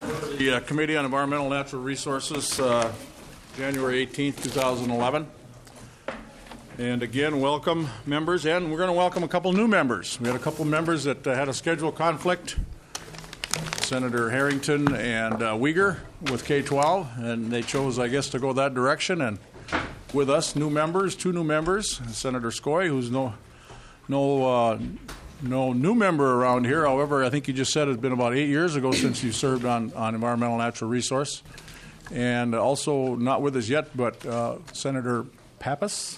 The Committee on Environmental and Natural Resources, January 18th, 2011. And again, welcome members, and we're going to welcome a couple new members. We had a couple members that had a schedule conflict, Senator Harrington and Uyghur with K-12, and they chose, I guess, to go that direction. And with us, new members, two new members, Senator Skoye, who's no new member around here. However, I think you just said it's been about 8 years ago since you served on Environmental Natural Resource. And also not with us yet, but Senator Pappas.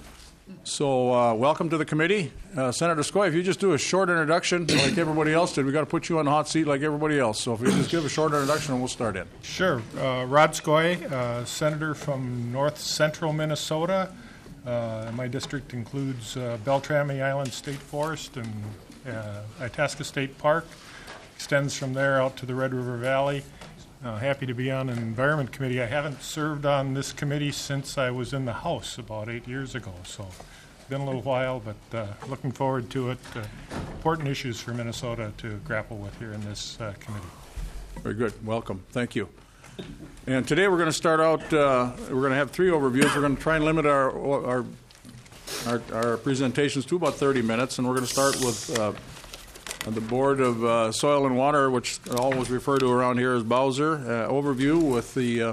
So welcome to the committee. Senator Skoye, if you just do a short introduction like everybody else did, we've got to put you on the hot seat like everybody else. So if you just give a short introduction and we'll start in. Sure. Rod Skoye, senator from north central Minnesota. My district includes Beltrami Island State Forest and Itasca State Park. Extends from there out to the Red River Valley. Happy to be on an Environment Committee. I haven't served on this committee since I was in the House about 8 years ago, so it's been a little while, but looking forward to it. Important issues for Minnesota to grapple with here in this committee. Very good. Welcome. Thank you. And today we're going to start out, we're going to have three overviews. We're going to try and limit our presentations to about 30 minutes, and we're going to start with the Board of Soil and Water, which I always refer to around here as Bowser, overview with the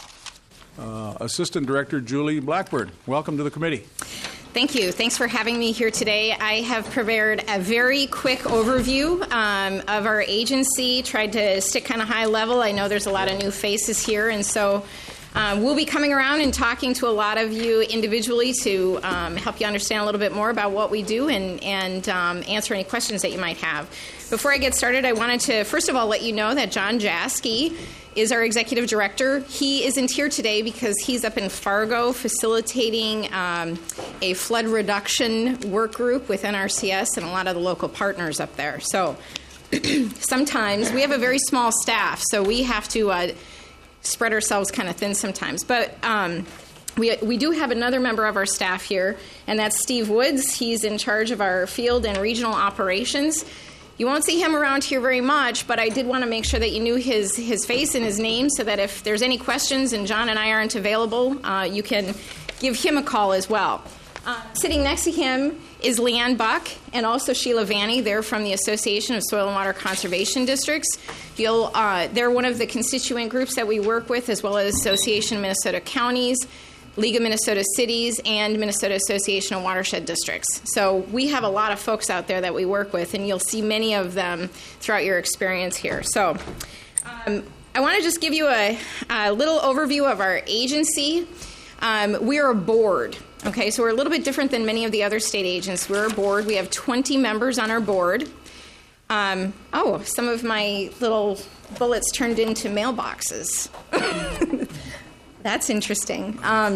Assistant Director, Julie Blackbird. Welcome to the committee. Thank you. Thanks for having me here today. I have prepared a very quick overview of our agency, tried to stick kind of high level. I know there's a lot of new faces here, and so we'll be coming around and talking to a lot of you individually to help you understand a little bit more about what we do and answer any questions that you might have. Before I get started, I wanted to, first of all, let you know that John Jaski is our executive director. He isn't here today because he's up in Fargo facilitating a flood reduction work group with NRCS and a lot of the local partners up there. So sometimes we have a very small staff, so we have to spread ourselves kind of thin sometimes. But we do have another member of our staff here, and that's Steve Woods. He's in charge of our field and regional operations. You won't see him around here very much, but I did want to make sure that you knew his face and his name so that if there's any questions and John and I aren't available, you can give him a call as well. Sitting next to him is Leanne Buck and also Sheila Vanny. They're from the Association of Soil and Water Conservation Districts. They're one of the constituent groups that we work with, as well as Association of Minnesota Counties, League of Minnesota Cities, and Minnesota Association of Watershed Districts. So we have a lot of folks out there that we work with, and you'll see many of them throughout your experience here. So I want to just give you a little overview of our agency. We're a board. Okay, so we're a little bit different than many of the other state agencies. We're a board. We have 20 members on our board. Some of my little bullets turned into mailboxes. That's interesting.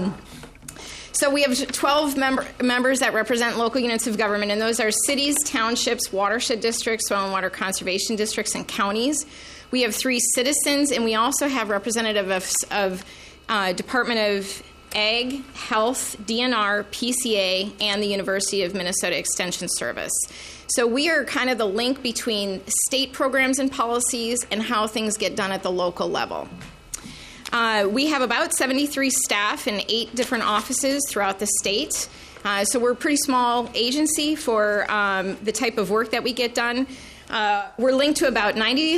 So we have 12 members that represent local units of government, and those are cities, townships, watershed districts, soil and water conservation districts, and counties. We have 3 citizens, and we also have representatives of Department of Ag, Health, DNR, PCA, and the University of Minnesota Extension Service. So we are kind of the link between state programs and policies and how things get done at the local level. We have about 73 staff in 8 different offices throughout the state. So we're a pretty small agency for the type of work that we get done. We're linked to about 90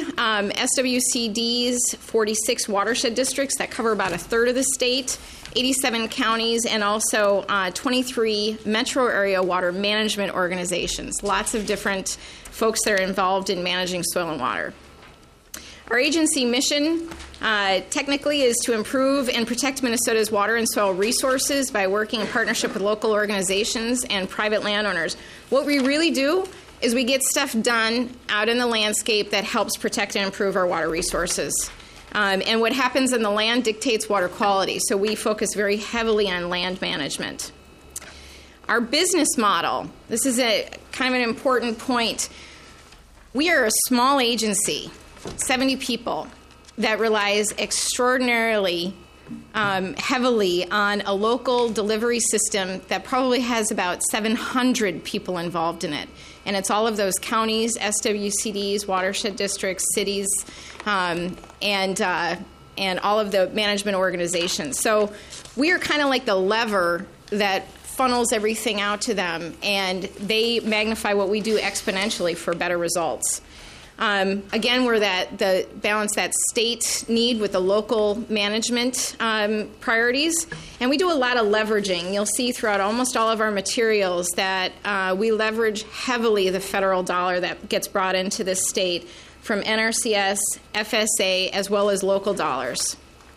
SWCDs, 46 watershed districts that cover about a third of the state, 87 counties, and also 23 metro area water management organizations. Lots of different folks that are involved in managing soil and water. Our agency mission technically is to improve and protect Minnesota's water and soil resources by working in partnership with local organizations and private landowners. What we really do is we get stuff done out in the landscape that helps protect and improve our water resources. And what happens in the land dictates water quality, so we focus very heavily on land management. Our business model, this is a kind of an important point. We are a small agency, 70 people, that relies extraordinarily heavily on a local delivery system that probably has about 700 people involved in it. And it's all of those counties, SWCDs, watershed districts, cities, and all of the management organizations. So we are kind of like the lever that funnels everything out to them, and they magnify what we do exponentially for better results. Again, we're the balance that state need with the local management priorities, and we do a lot of leveraging. You'll see throughout almost all of our materials that we leverage heavily the federal dollar that gets brought into the state from NRCS, FSA, as well as local dollars.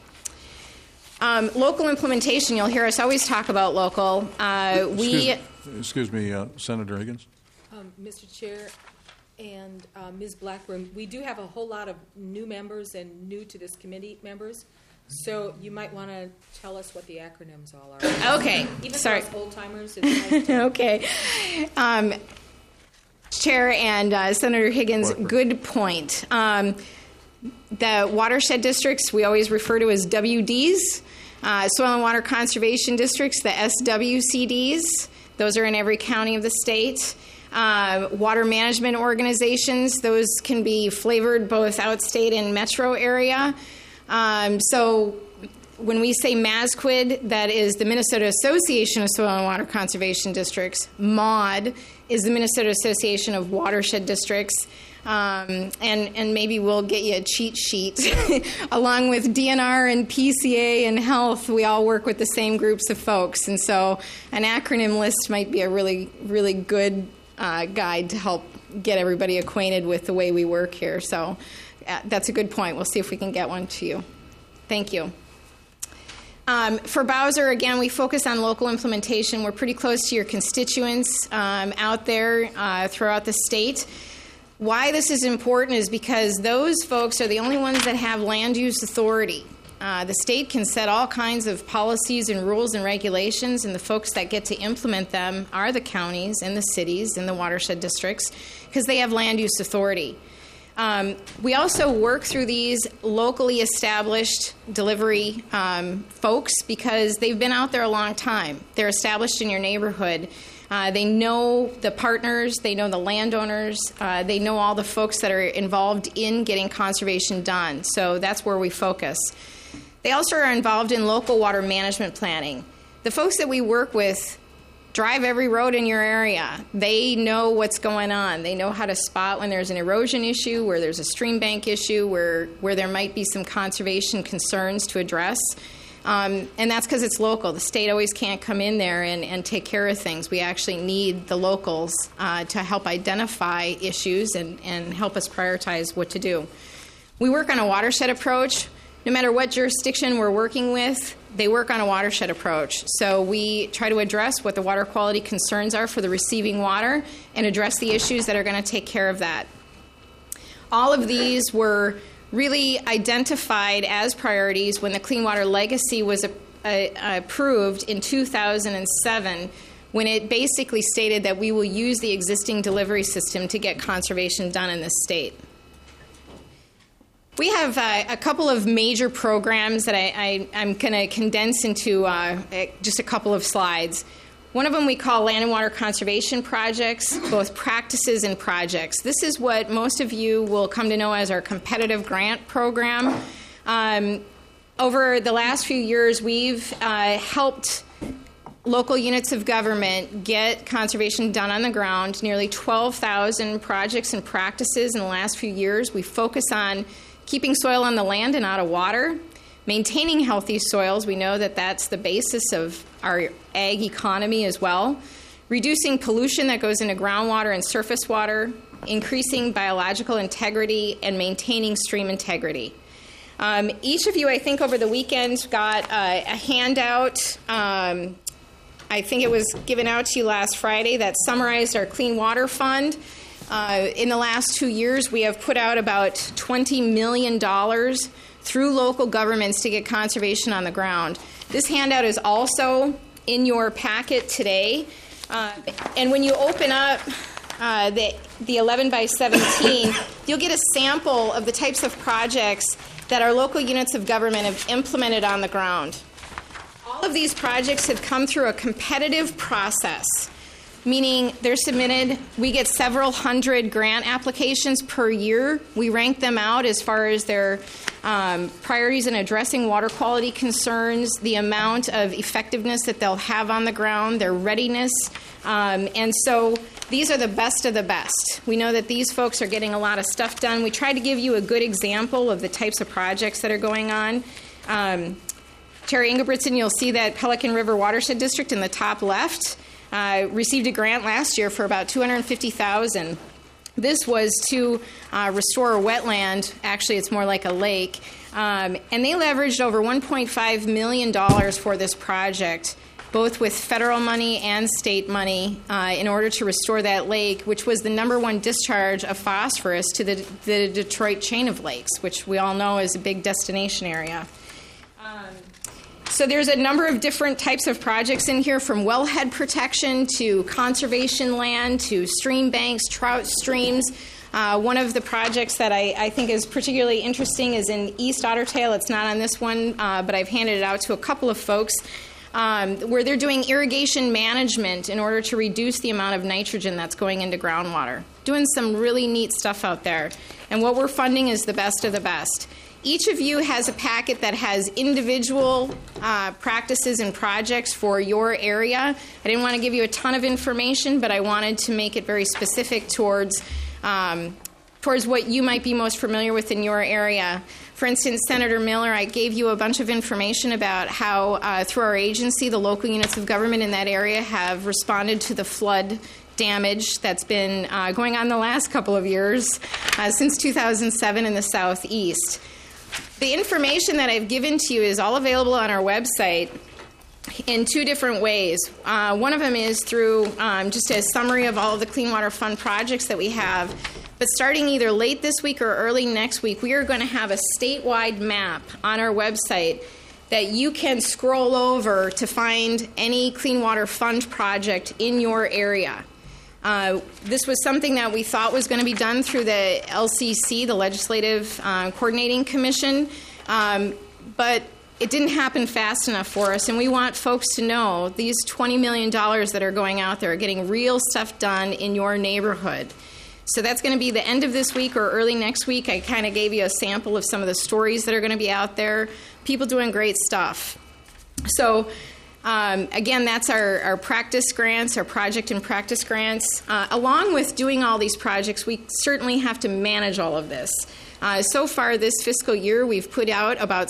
Local implementation, you'll hear us always talk about local. Excuse me, Senator Higgins. Mr. Chair and Ms. Blackburn, we do have a whole lot of new members and new to this committee members, so you might want to tell us what the acronyms all are. Okay, Even sorry. for us old-timers, it's nice to Okay. Chair and Senator Higgins, good point. The watershed districts we always refer to as WDs, soil and water conservation districts, the SWCDs. Those are in every county of the state. Water management organizations, those can be flavored both outstate and metro area. So when we say MASQUID, that is the Minnesota Association of Soil and Water Conservation Districts. MAUD is the Minnesota Association of Watershed Districts. And maybe we'll get you a cheat sheet. Along with DNR and PCA and health, we all work with the same groups of folks. And so an acronym list might be a really, really good guide to help get everybody acquainted with the way we work here. So that's a good point. We'll see if we can get one to you. Thank you. For Bowser, again, we focus on local implementation. We're pretty close to your constituents out there throughout the state. Why this is important is because those folks are the only ones that have land use authority. The state can set all kinds of policies and rules and regulations, and the folks that get to implement them are the counties and the cities and the watershed districts because they have land use authority. We also work through these locally established delivery folks because they've been out there a long time. They're established in your neighborhood. They know the partners, they know the landowners, they know all the folks that are involved in getting conservation done. So that's where we focus. They also are involved in local water management planning. The folks that we work with drive every road in your area. They know what's going on. They know how to spot when there's an erosion issue, where there's a stream bank issue, where there might be some conservation concerns to address. And that's because it's local. The state always can't come in there and take care of things. We actually need the locals to help identify issues and help us prioritize what to do. We work on a watershed approach. No matter what jurisdiction we're working with, they work on a watershed approach. So we try to address what the water quality concerns are for the receiving water and address the issues that are going to take care of that. All of these were really identified as priorities when the Clean Water Legacy was approved in 2007, when it basically stated that we will use the existing delivery system to get conservation done in this state. We have a couple of major programs that I'm going to condense into just a couple of slides. One of them we call Land and Water Conservation Projects, both practices and projects. This is what most of you will come to know as our competitive grant program. Over the last few years, we've helped local units of government get conservation done on the ground, nearly 12,000 projects and practices in the last few years. We focus on keeping soil on the land and out of water, maintaining healthy soils. We know that that's the basis of our ag economy as well. Reducing pollution that goes into groundwater and surface water, increasing biological integrity, and maintaining stream integrity. Each of you, I think, over the weekend got a handout. I think it was given out to you last Friday that summarized our Clean Water Fund. In the last 2 years, we have put out about $20 million through local governments to get conservation on the ground. This handout is also in your packet today. And when you open up the 11 by 17, you'll get a sample of the types of projects that our local units of government have implemented on the ground. All of these projects have come through a competitive process, meaning they're submitted. We get several hundred grant applications per year. We rank them out as far as their priorities in addressing water quality concerns, the amount of effectiveness that they'll have on the ground, their readiness. And so these are the best of the best. We know that these folks are getting a lot of stuff done. We try to give you a good example of the types of projects that are going on. Terry Ingebrigtsen, you'll see that Pelican River Watershed District in the top left received a grant last year for about $250,000. This was to restore a wetland. Actually, it's more like a lake. And they leveraged over $1.5 million for this project, both with federal money and state money, in order to restore that lake, which was the #1 discharge of phosphorus to the Detroit chain of lakes, which we all know is a big destination area. So there's a number of different types of projects in here, from wellhead protection to conservation land to stream banks, trout streams. One of the projects that I think is particularly interesting is in East Otter Tail. It's not on this one, but I've handed it out to a couple of folks, where they're doing irrigation management in order to reduce the amount of nitrogen that's going into groundwater. Doing some really neat stuff out there. And what we're funding is the best of the best. Each of you has a packet that has individual practices and projects for your area. I didn't want to give you a ton of information, but I wanted to make it very specific towards what you might be most familiar with in your area. For instance, Senator Miller, I gave you a bunch of information about how, through our agency, the local units of government in that area have responded to the flood damage that's been going on the last couple of years, since 2007 in the southeast. The information that I've given to you is all available on our website in two different ways. One of them is through just a summary of all of the Clean Water Fund projects that we have. But starting either late this week or early next week, we are going to have a statewide map on our website that you can scroll over to find any Clean Water Fund project in your area. This was something that we thought was going to be done through the LCC, the Legislative Coordinating Commission, but it didn't happen fast enough for us, and we want folks to know these $20 million that are going out there are getting real stuff done in your neighborhood. So that's going to be the end of this week or early next week. I kind of gave you a sample of some of the stories that are going to be out there, people doing great stuff. So again, that's our practice grants, our project and practice grants. Along with doing all these projects, we certainly have to manage all of this. So far this fiscal year, we've put out about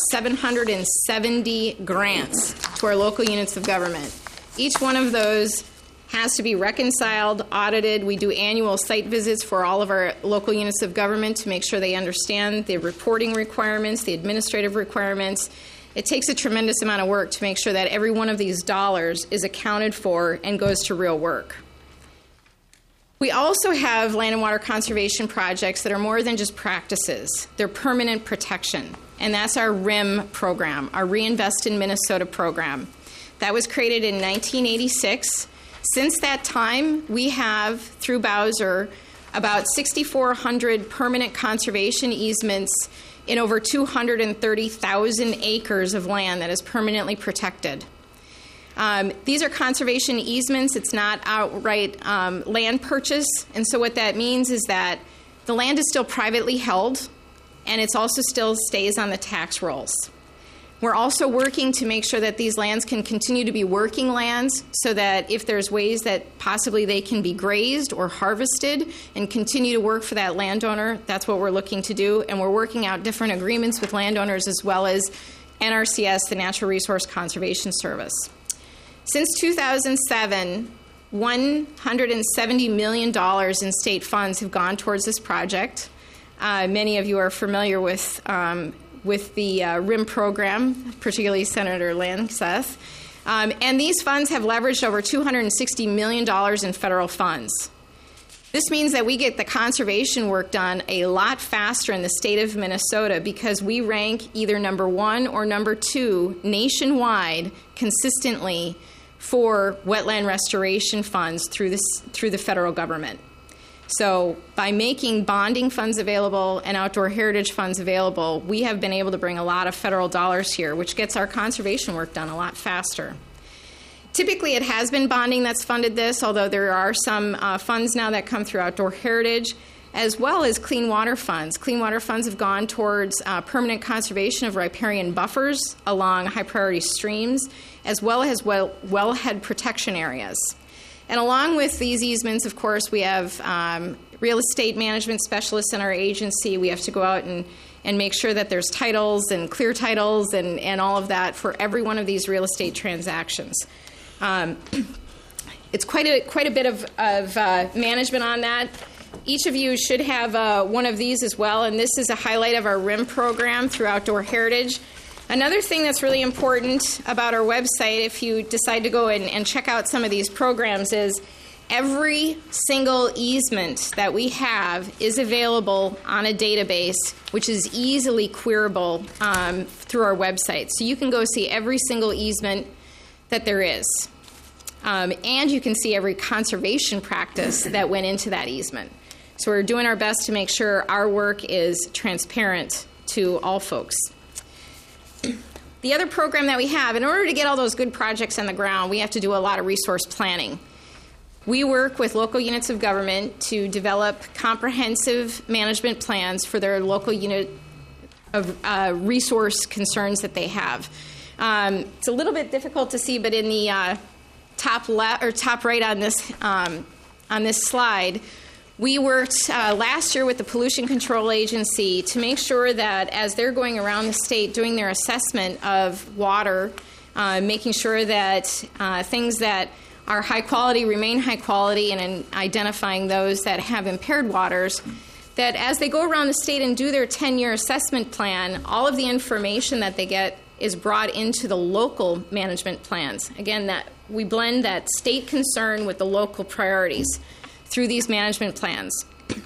770 grants to our local units of government. Each one of those has to be reconciled, audited. We do annual site visits for all of our local units of government to make sure they understand the reporting requirements, the administrative requirements. It takes a tremendous amount of work to make sure that every one of these dollars is accounted for and goes to real work. We also have land and water conservation projects that are more than just practices. They're permanent protection, and that's our RIM program, our Reinvest in Minnesota program. That was created in 1986. Since that time, we have, through Bowser, about 6,400 permanent conservation easements in over 230,000 acres of land that is permanently protected. These are conservation easements. It's not outright land purchase. And so what that means is that the land is still privately held, and it also still stays on the tax rolls. We're also working to make sure that these lands can continue to be working lands so that if there's ways that possibly they can be grazed or harvested and continue to work for that landowner, that's what we're looking to do. And we're working out different agreements with landowners as well as NRCS, the Natural Resource Conservation Service. Since 2007, $170 million in state funds have gone towards this project. Many of you are familiar with the RIM program, particularly Senator Langseth. And these funds have leveraged over $260 million in federal funds. This means that we get the conservation work done a lot faster in the state of Minnesota because we rank either number 1 or number 2 nationwide consistently for wetland restoration funds through the federal government. So by making bonding funds available and outdoor heritage funds available, we have been able to bring a lot of federal dollars here, which gets our conservation work done a lot faster. Typically, it has been bonding that's funded this, although there are some funds now that come through outdoor heritage, as well as clean water funds. Clean water funds have gone towards permanent conservation of riparian buffers along high-priority streams, as well as wellhead protection areas. And along with these easements, of course, we have real estate management specialists in our agency. We have to go out and make sure that there's titles and clear titles and all of that for every one of these real estate transactions. It's quite a bit of management on that. Each of you should have one of these as well, and this is a highlight of our RIM program through Outdoor Heritage. Another thing that's really important about our website, if you decide to go and check out some of these programs, is every single easement that we have is available on a database, which is easily queryable through our website. So you can go see every single easement that there is. And you can see every conservation practice that went into that easement. So we're doing our best to make sure our work is transparent to all folks. The other program that we have, in order to get all those good projects on the ground, we have to do a lot of resource planning. We work with local units of government to develop comprehensive management plans for their local unit of resource concerns that they have. It's a little bit difficult to see, but in the top left or top right on this slide, we worked last year with the Pollution Control Agency to make sure that as they're going around the state doing their assessment of water, making sure that things that are high quality remain high quality, and in identifying those that have impaired waters, that as they go around the state and do their 10-year assessment plan, all of the information that they get is brought into the local management plans. Again, that we blend that state concern with the local priorities through these management plans.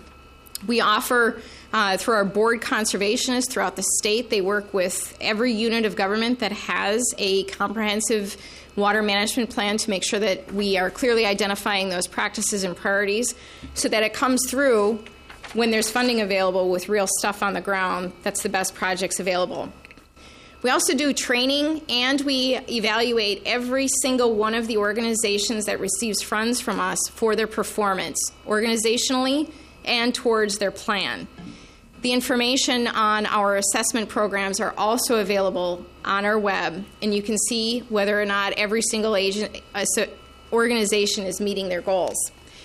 We offer, through our board conservationists throughout the state, they work with every unit of government that has a comprehensive water management plan to make sure that we are clearly identifying those practices and priorities so that it comes through when there's funding available with real stuff on the ground that's the best projects available. We also do training, and we evaluate every single one of the organizations that receives funds from us for their performance, organizationally and towards their plan. The information on our assessment programs are also available on our web, and you can see whether or not every single organization is meeting their goals.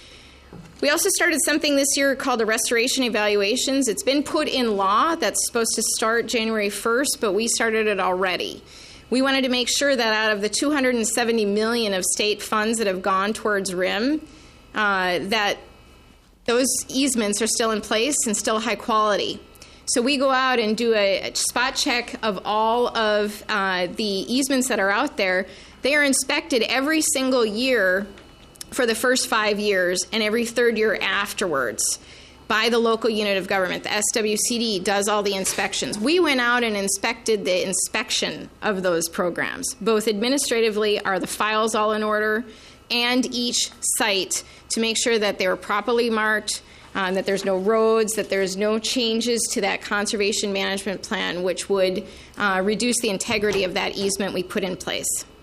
We also started something this year called the Restoration Evaluations. It's been put in law. That's supposed to start January 1st, but we started it already. We wanted to make sure that out of the $270 million of state funds that have gone towards RIM, that those easements are still in place and still high quality. So we go out and do a spot check of all of the easements that are out there. They are inspected every single year for the first 5 years and every third year afterwards by the local unit of government. The SWCD does all the inspections. We went out and inspected the inspection of those programs. Both administratively, are the files all in order, and each site to make sure that they were properly marked, that there's no roads, that there's no changes to that conservation management plan, which would reduce the integrity of that easement we put in place.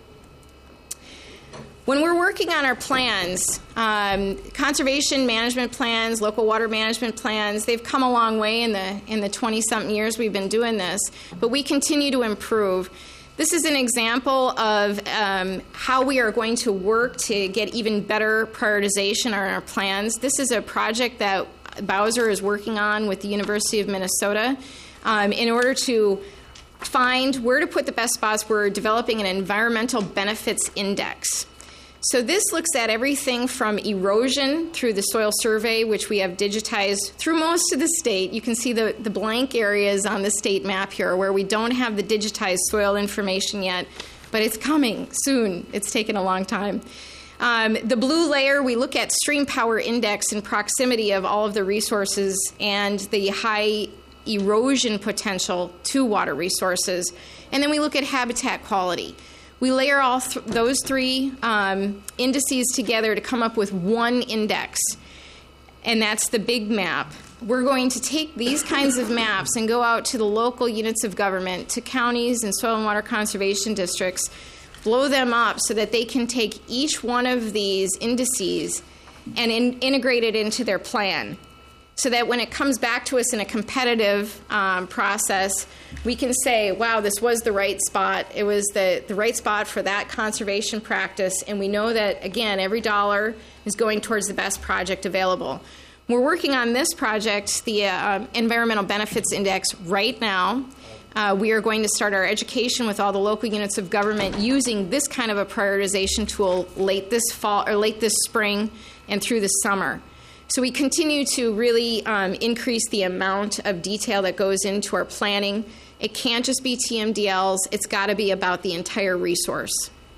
When we're working on our plans, conservation management plans, local water management plans, they've come a long way in the 20-something years we've been doing this, but we continue to improve. This is an example of how we are going to work to get even better prioritization on our plans. This is a project that Bowser is working on with the University of Minnesota in order to find where to put the best spots. We're developing an environmental benefits index. So this looks at everything from erosion through the soil survey, which we have digitized through most of the state. You can see the blank areas on the state map here where we don't have the digitized soil information yet, but it's coming soon. It's taken a long time. The blue layer, we look at stream power index and proximity of all of the resources and the high erosion potential to water resources. And then we look at habitat quality. We layer all those three indices together to come up with one index. and that's the big map. We're going to take these kinds of maps and go out to the local units of government, to counties and soil and water conservation districts, blow them up so that they can take each one of these indices and integrate it into their plan, so that when it comes back to us in a competitive process, we can say, wow, this was the right spot. It was the right spot for that conservation practice, and we know that, again, every dollar is going towards the best project available. We're working on this project, the Environmental Benefits Index, right now. We are going to start our education with all the local units of government using this kind of a prioritization tool late this fall or late this spring and through the summer. So we continue to really increase the amount of detail that goes into our planning. It can't just be TMDLs. It's got to be about the entire resource.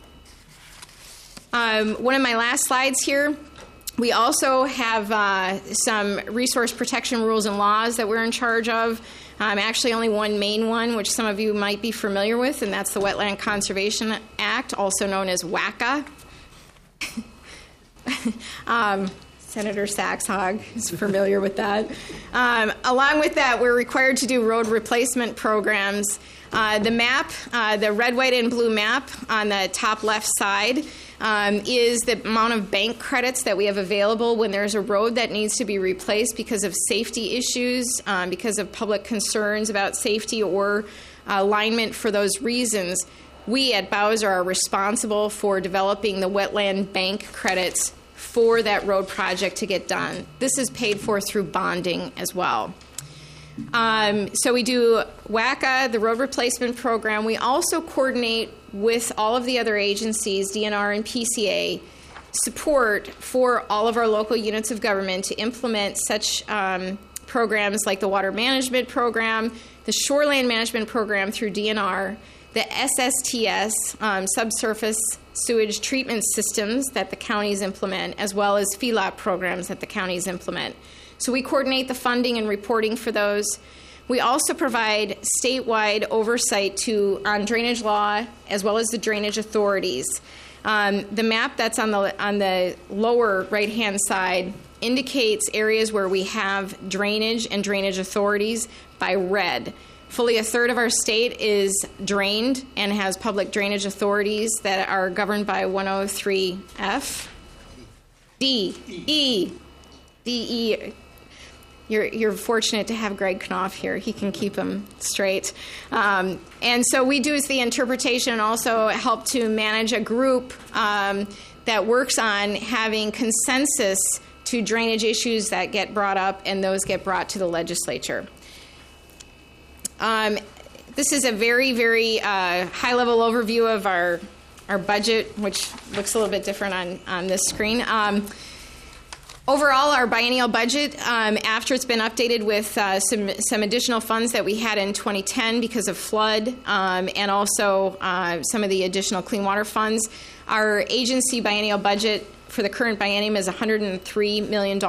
One of my last slides here, we also have some resource protection rules and laws that we're in charge of. Actually, only one main one, which some of you might be familiar with, and that's the Wetland Conservation Act, also known as WACA. Senator Saxhog is familiar with that. Along with that, we're required to do road replacement programs. The map, the red, white, and blue map on the top left side is the amount of bank credits that we have available when there's a road that needs to be replaced because of safety issues, because of public concerns about safety or alignment for those reasons. We at Bowser are responsible for developing the wetland bank credits for that road project to get done. This is paid for through bonding as well. So we do WACA, the road replacement program. We also coordinate with all of the other agencies, DNR and PCA, support for all of our local units of government to implement such programs like the water management program, the shoreline management program through DNR, the SSTS, subsurface sewage treatment systems that the counties implement, as well as FELOP programs that the counties implement. So we coordinate the funding and reporting for those. We also provide statewide oversight on drainage law as well as the drainage authorities. The map that's on the lower right-hand side indicates areas where we have drainage and drainage authorities by red. Fully a third of our state is drained and has public drainage authorities that are governed by 103F. D, E. You're fortunate to have Greg Knopf here. He can keep them straight. And so we do the interpretation and also help to manage a group that works on having consensus to drainage issues that get brought up, and those get brought to the legislature. This is a very, very high-level overview of our budget, which looks a little bit different on this screen. Overall, our biennial budget, after it's been updated with some additional funds that we had in 2010 because of flood and also some of the additional clean water funds, our agency biennial budget for the current biennium is $103 million.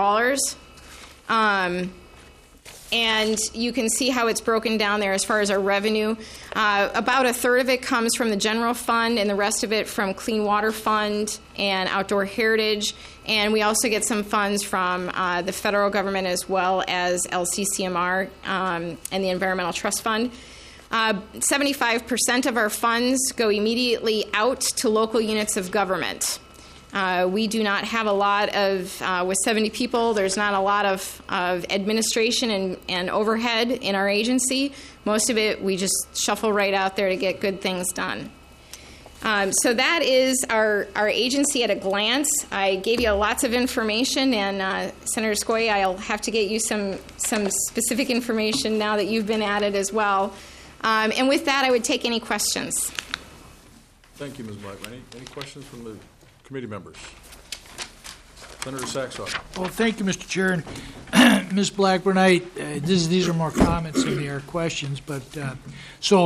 And you can see how it's broken down there as far as our revenue. About a third of it comes from the general fund and the rest of it from Clean Water Fund and Outdoor Heritage. And we also get some funds from the federal government as well as LCCMR and the Environmental Trust Fund. 75% of our funds go immediately out to local units of government. We do not have a lot of, with 70 people, there's not a lot of administration and overhead in our agency. Most of it, we just shuffle right out there to get good things done. So that is our agency at a glance. I gave you lots of information, and Senator Skoye, I'll have to get you some specific information now that you've been at it as well. And with that, I would take any questions. Thank you, Ms. Blackburn. Any questions from the committee members? Senator Saxhog. Well, thank you, Mr. Chair. And Ms. Blackburn, these are more comments than they are questions. But so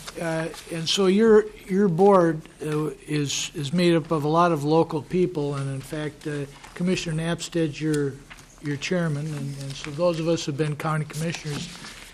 your board is made up of a lot of local people, and in fact, Commissioner Napstead's your chairman, and so those of us who've been county commissioners,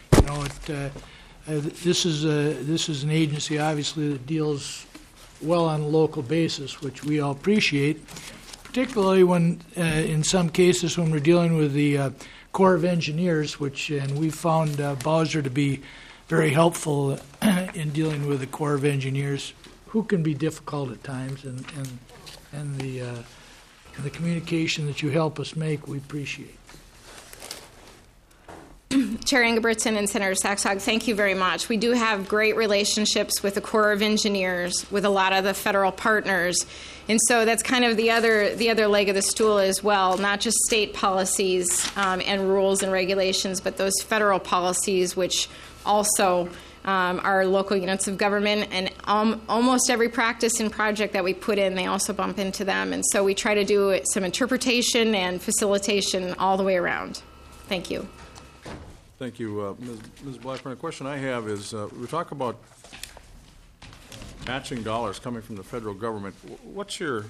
this is an agency obviously that deals well on a local basis, which we all appreciate. particularly when, in some cases, when we're dealing with the Corps of Engineers, and we found Bowser to be very helpful in dealing with the Corps of Engineers, who can be difficult at times, and the communication that you help us make, we appreciate. Chair Ingebrigtsen and Senator Saxog, thank you very much. We do have great relationships with the Corps of Engineers, with a lot of the federal partners, and so that's kind of the other leg of the stool as well, not just state policies and rules and regulations, but those federal policies which also are local units of government, and almost every practice and project that we put in, they also bump into them, and so we try to do some interpretation and facilitation all the way around. Thank you. Thank you, Ms. Blackburn. The question I have is, we talk about matching dollars coming from the federal government. What's your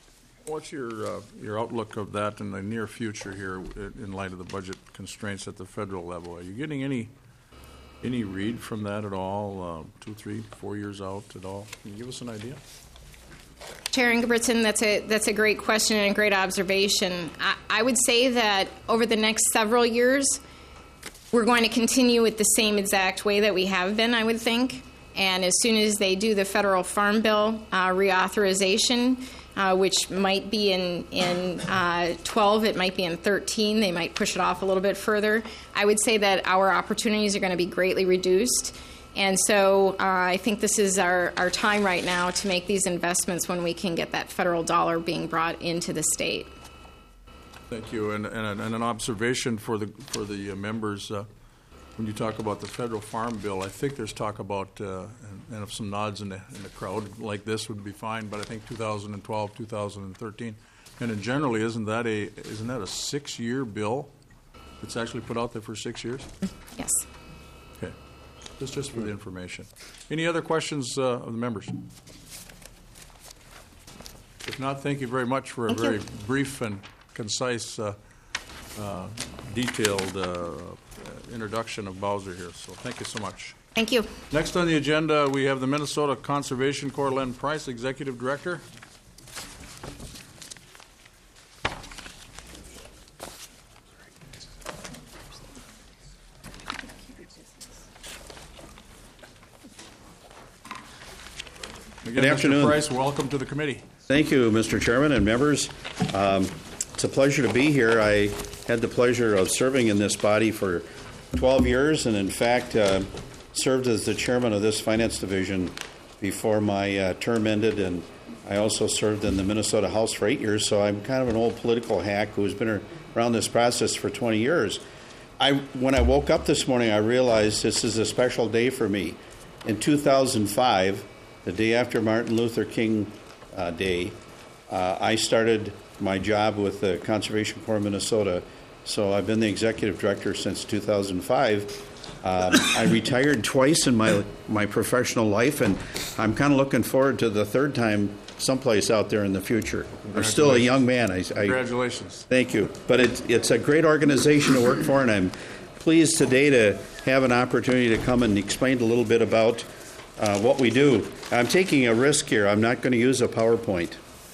outlook of that in the near future here, in light of the budget constraints at the federal level? Are you getting any read from that at all? 2, 3, 4 years out at all? Can you give us an idea? Chair Ingebrigtsen, that's a great question and a great observation. I would say that over the next several years, we're going to continue with the same exact way that we have been, I would think. And as soon as they do the federal farm bill reauthorization, which might be in 12, it might be in 13, they might push it off a little bit further, I would say that our opportunities are going to be greatly reduced. And so I think this is our time right now to make these investments when we can get that federal dollar being brought into the state. Thank you. And an observation for the members, when you talk about the federal farm bill, I think there's talk about, and if some nods in the crowd like this would be fine, but I think 2012, 2013, and generally isn't that a 6-year bill? It's actually put out there for 6 years? Yes. Okay. That's just for the information. Any other questions of the members? If not, thank you very much for a very brief and concise, detailed introduction of Bowser here. So thank you so much. Thank you. Next on the agenda, we have the Minnesota Conservation Corps, Len Price, Executive Director. Again, Good afternoon. Mr. Price, welcome to the committee. Thank you, Mr. Chairman and members. It's a pleasure to be here. I had the pleasure of serving in this body for 12 years and, in fact, served as the chairman of this finance division before my term ended, and I also served in the Minnesota House for 8 years, so I'm kind of an old political hack who's been around this process for 20 years. When I woke up this morning, I realized this is a special day for me. In 2005, the day after Martin Luther King Day, I started my job with the Conservation Corps of Minnesota, so I've been the executive director since 2005. I retired twice in my professional life, and I'm kind of looking forward to the third time someplace out there in the future. I'm still a young man. Congratulations. Thank you. But it's a great organization to work for, and I'm pleased today to have an opportunity to come and explain a little bit about what we do. I'm taking a risk here. I'm not going to use a PowerPoint.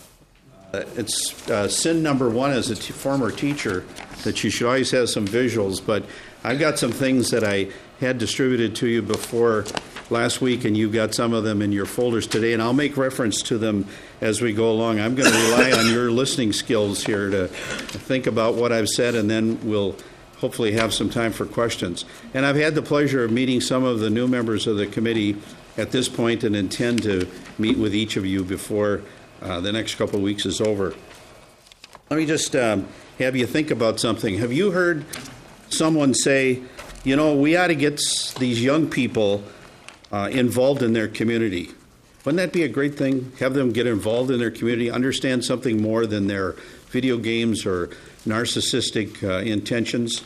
It's sin number one as a former teacher that you should always have some visuals, but I've got some things that I had distributed to you before last week, and you've got some of them in your folders today, and I'll make reference to them as we go along. I'm going to rely on your listening skills here to think about what I've said, and then we'll hopefully have some time for questions. And I've had the pleasure of meeting some of the new members of the committee at this point and intend to meet with each of you before the next couple of weeks is over. Let me just have you think about something. Have you heard someone say, you know, we ought to get these young people involved in their community? Wouldn't that be a great thing? Have them get involved in their community, understand something more than their video games or narcissistic intentions.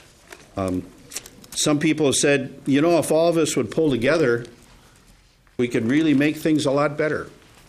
Some people have said, you know, if all of us would pull together, we could really make things a lot better.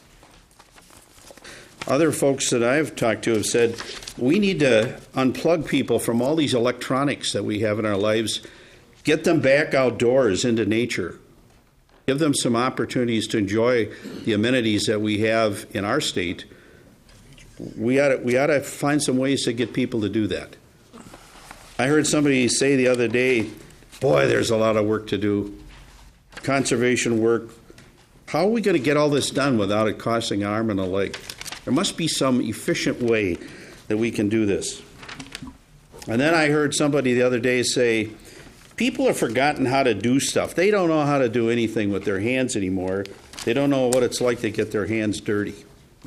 Other folks that I've talked to have said, we need to unplug people from all these electronics that we have in our lives, get them back outdoors into nature, give them some opportunities to enjoy the amenities that we have in our state, we ought to find some ways to get people to do that. I heard somebody say the other day, boy, there's a lot of work to do. Conservation work. How are we going to get all this done without it costing an arm and a leg? There must be some efficient way that we can do this. And then I heard somebody the other day say, people have forgotten how to do stuff. They don't know how to do anything with their hands anymore. They don't know what it's like to get their hands dirty.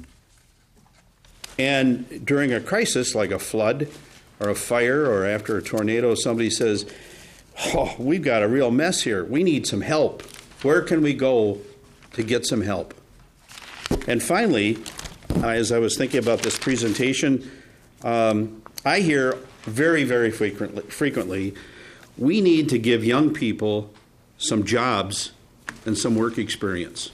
And during a crisis like a flood or a fire or after a tornado, somebody says, oh, we've got a real mess here. We need some help. Where can we go to get some help? And finally, as I was thinking about this presentation, I hear very, very frequently, we need to give young people some jobs and some work experience.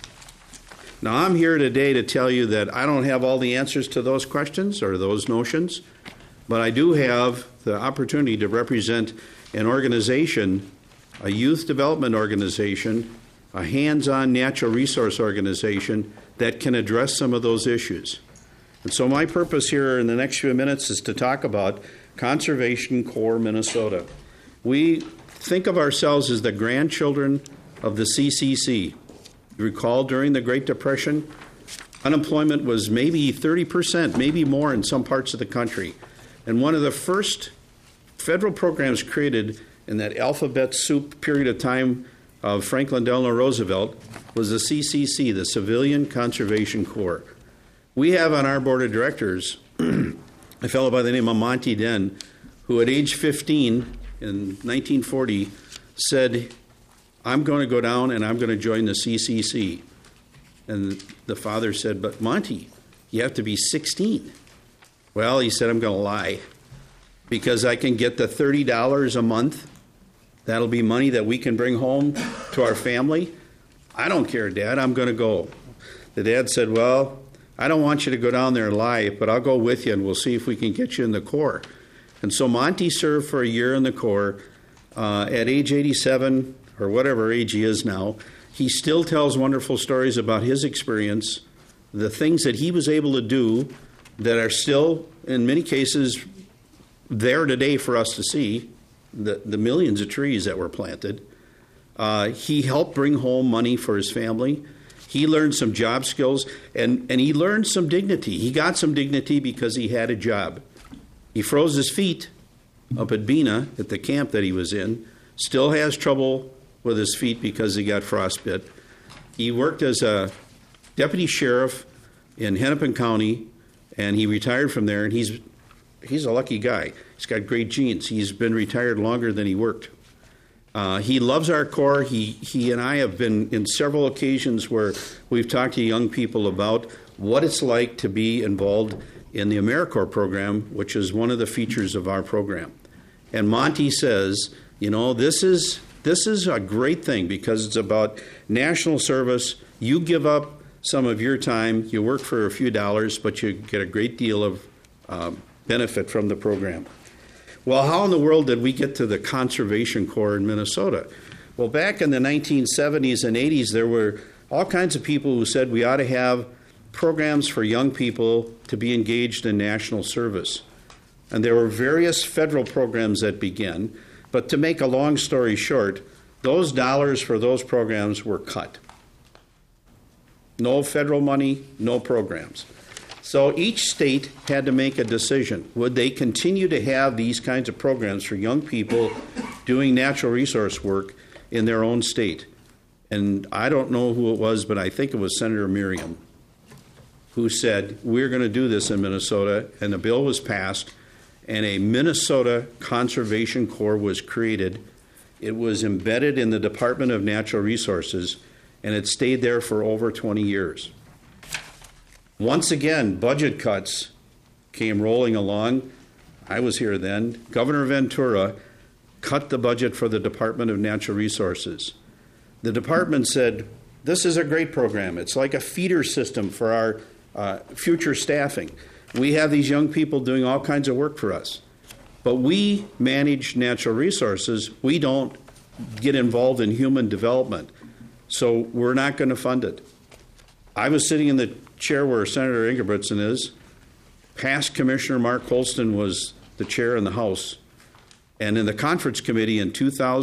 Now, I'm here today to tell you that I don't have all the answers to those questions or those notions, but I do have the opportunity to represent an organization, a youth development organization, a hands-on natural resource organization that can address some of those issues. And so my purpose here in the next few minutes is to talk about Conservation Corps Minnesota. We think of ourselves as the grandchildren of the CCC. You recall during the Great Depression, unemployment was maybe 30%, maybe more in some parts of the country. And one of the first federal programs created in that alphabet soup period of time of Franklin Delano Roosevelt was the CCC, the Civilian Conservation Corps. We have on our board of directors a fellow by the name of Monty Den, who at age 15 in 1940 said, I'm going to go down and I'm going to join the CCC. And the father said, but Monty, you have to be 16. Well, he said, I'm going to lie because I can get the $30 a month. That'll be money that we can bring home to our family. I don't care, Dad, I'm going to go. The dad said, well, I don't want you to go down there and lie, but I'll go with you and we'll see if we can get you in the Corps. And so Monty served for a year in the Corps. At age 87, or whatever age he is now, he still tells wonderful stories about his experience, the things that he was able to do that are still, in many cases, there today for us to see, the millions of trees that were planted. He helped bring home money for his family. He learned some job skills, and he learned some dignity. He got some dignity because he had a job. He froze his feet up at Bena, at the camp that he was in, still has trouble with his feet because he got frostbite. He worked as a deputy sheriff in Hennepin County, and he retired from there, and he's a lucky guy. He's got great genes. He's been retired longer than he worked. He loves our Corps. He and I have been in several occasions where we've talked to young people about what it's like to be involved in the AmeriCorps program, which is one of the features of our program. And Monty says, you know, this is a great thing because it's about national service. You give up some of your time, you work for a few dollars, but you get a great deal of benefit from the program. Well, how in the world did we get to the Conservation Corps in Minnesota? Well, back in the 1970s and 80s, there were all kinds of people who said we ought to have programs for young people to be engaged in national service. And there were various federal programs that began. But to make a long story short, those dollars for those programs were cut. No federal money, no programs. So each state had to make a decision. Would they continue to have these kinds of programs for young people doing natural resource work in their own state? And I don't know who it was, but I think it was Senator Merriam, who said, we're going to do this in Minnesota, and the bill was passed, and a Minnesota Conservation Corps was created. It was embedded in the Department of Natural Resources, and it stayed there for over 20 years. Once again, budget cuts came rolling along. I was here then. Governor Ventura cut the budget for the Department of Natural Resources. The department said, this is a great program. It's like a feeder system for our future staffing. We have these young people doing all kinds of work for us. But we manage natural resources. We don't get involved in human development. So we're not going to fund it. I was sitting in the chair where Senator Ingebrigtsen is, Past Commissioner Mark Holston was the chair in the House. And in the conference committee in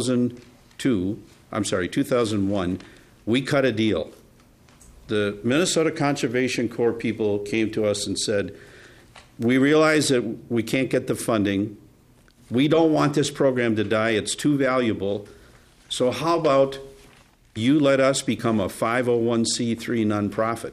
2001, we cut a deal. The Minnesota Conservation Corps people came to us and said, we realize that we can't get the funding. We don't want this program to die. It's too valuable. So how about you let us become a 501c3 nonprofit?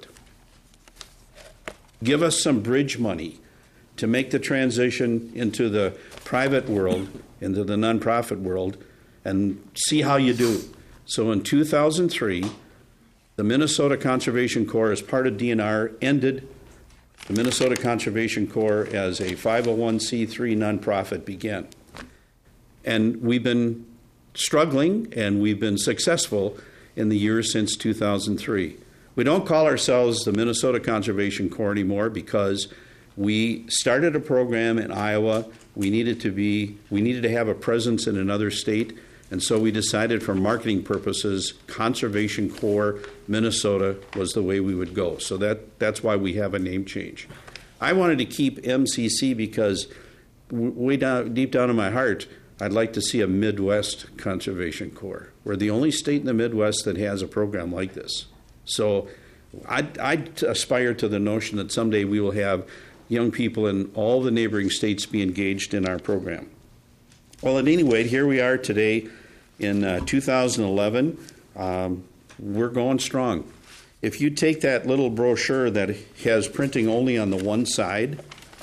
Give us some bridge money to make the transition into the private world, into the nonprofit world, and see how you do. So in 2003, the Minnesota Conservation Corps, as part of DNR, ended. The Minnesota Conservation Corps as a 501c3 nonprofit began. And we've been struggling, and we've been successful in the years since 2003. We don't call ourselves the Minnesota Conservation Corps anymore because we started a program in Iowa. We needed to have a presence in another state, and so we decided for marketing purposes, Conservation Corps Minnesota was the way we would go. So that's why we have a name change. I wanted to keep MCC because deep down in my heart, I'd like to see a Midwest Conservation Corps. We're the only state in the Midwest that has a program like this. So I'd aspire to the notion that someday we will have young people in all the neighboring states be engaged in our program. Well, at any rate, here we are today in 2011. We're going strong. If you take that little brochure that has printing only on the one side,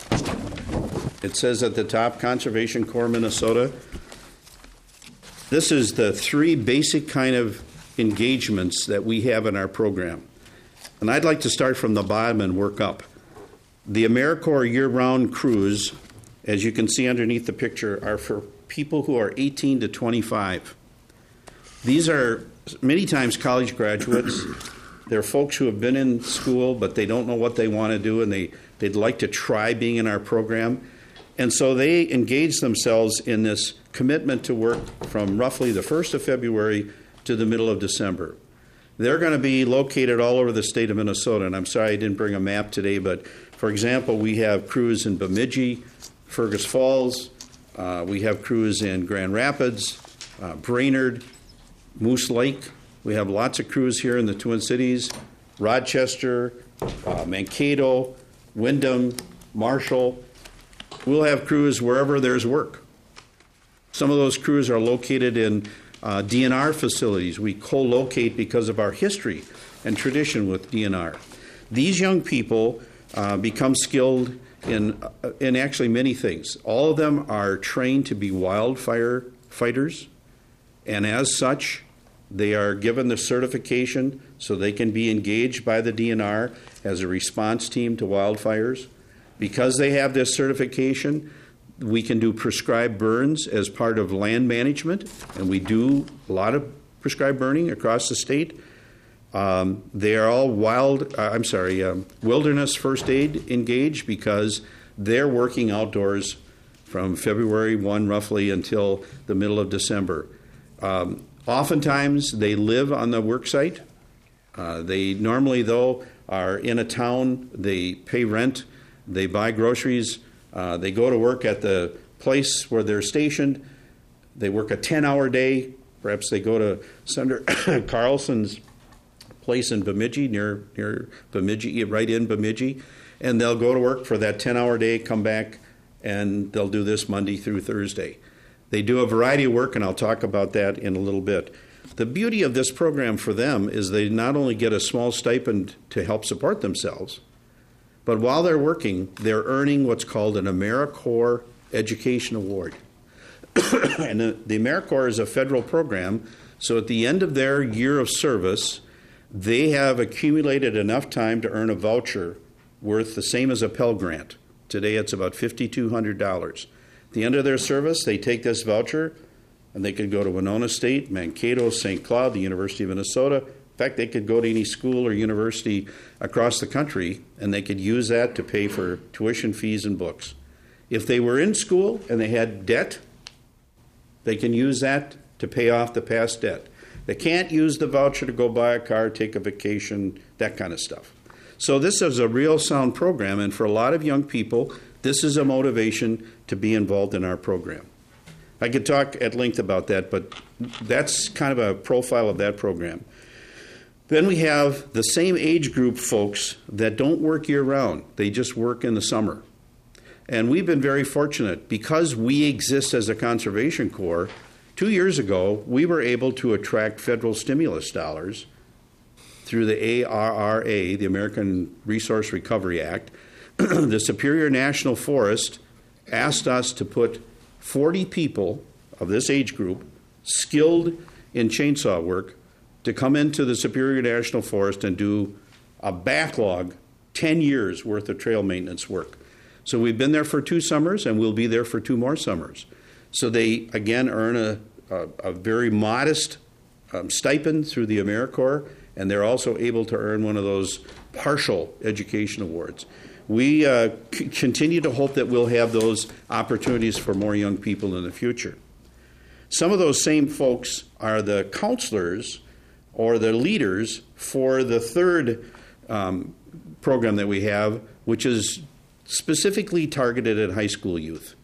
it says at the top, Conservation Corps Minnesota. This is the three basic kind of engagements that we have in our program. And I'd like to start from the bottom and work up. The AmeriCorps year-round crews, as you can see underneath the picture, are for people who are 18 to 25. These are many times college graduates. They're folks who have been in school, but they don't know what they want to do, and they'd like to try being in our program. And so they engage themselves in this commitment to work from roughly the 1st of February to the middle of December. They're going to be located all over the state of Minnesota, and I'm sorry I didn't bring a map today, but for example, we have crews in Bemidji, Fergus Falls, we have crews in Grand Rapids, Brainerd, Moose Lake. We have lots of crews here in the Twin Cities, Rochester, Mankato, Windham, Marshall. We'll have crews wherever there's work. Some of those crews are located in DNR facilities. We co-locate because of our history and tradition with DNR. These young people become skilled in actually many things. All of them are trained to be wildfire fighters, and as such, they are given the certification so they can be engaged by the DNR as a response team to wildfires. Because they have this certification, we can do prescribed burns as part of land management, and we do a lot of prescribed burning across the state. They are all wilderness first aid engaged because they're working outdoors from February 1 roughly until the middle of December. Oftentimes they live on the work site. They normally, though, are in a town. They pay rent. They buy groceries. They go to work at the place where they're stationed. They work a 10-hour day. Perhaps they go to Senator Carlson's place in Bemidji, near Bemidji, right in Bemidji, and they'll go to work for that 10-hour day, come back, and they'll do this Monday through Thursday. They do a variety of work, and I'll talk about that in a little bit. The beauty of this program for them is they not only get a small stipend to help support themselves, but while they're working, they're earning what's called an AmeriCorps Education Award. And the AmeriCorps is a federal program, so at the end of their year of service, they have accumulated enough time to earn a voucher worth the same as a Pell Grant. Today it's about $5,200. At the end of their service, they take this voucher, and they could go to Winona State, Mankato, St. Cloud, the University of Minnesota. In fact, they could go to any school or university across the country, and they could use that to pay for tuition fees and books. If they were in school and they had debt, they can use that to pay off the past debt. They can't use the voucher to go buy a car, take a vacation, that kind of stuff. So this is a real sound program, and for a lot of young people, this is a motivation to be involved in our program. I could talk at length about that, but that's kind of a profile of that program. Then we have the same age group folks that don't work year-round. They just work in the summer. And we've been very fortunate. Because we exist as a Conservation Corps, 2 years ago, we were able to attract federal stimulus dollars through the ARRA, the American Resource Recovery Act. The Superior National Forest asked us to put 40 people of this age group, skilled in chainsaw work, to come into the Superior National Forest and do a backlog, 10 years worth of trail maintenance work. So we've been there for 2 summers, and we'll be there for 2 more summers. So they, again, earn a very modest stipend through the AmeriCorps, and they're also able to earn one of those partial education awards. We continue to hope that we'll have those opportunities for more young people in the future. Some of those same folks are the counselors or the leaders for the third program that we have, which is specifically targeted at high school youth.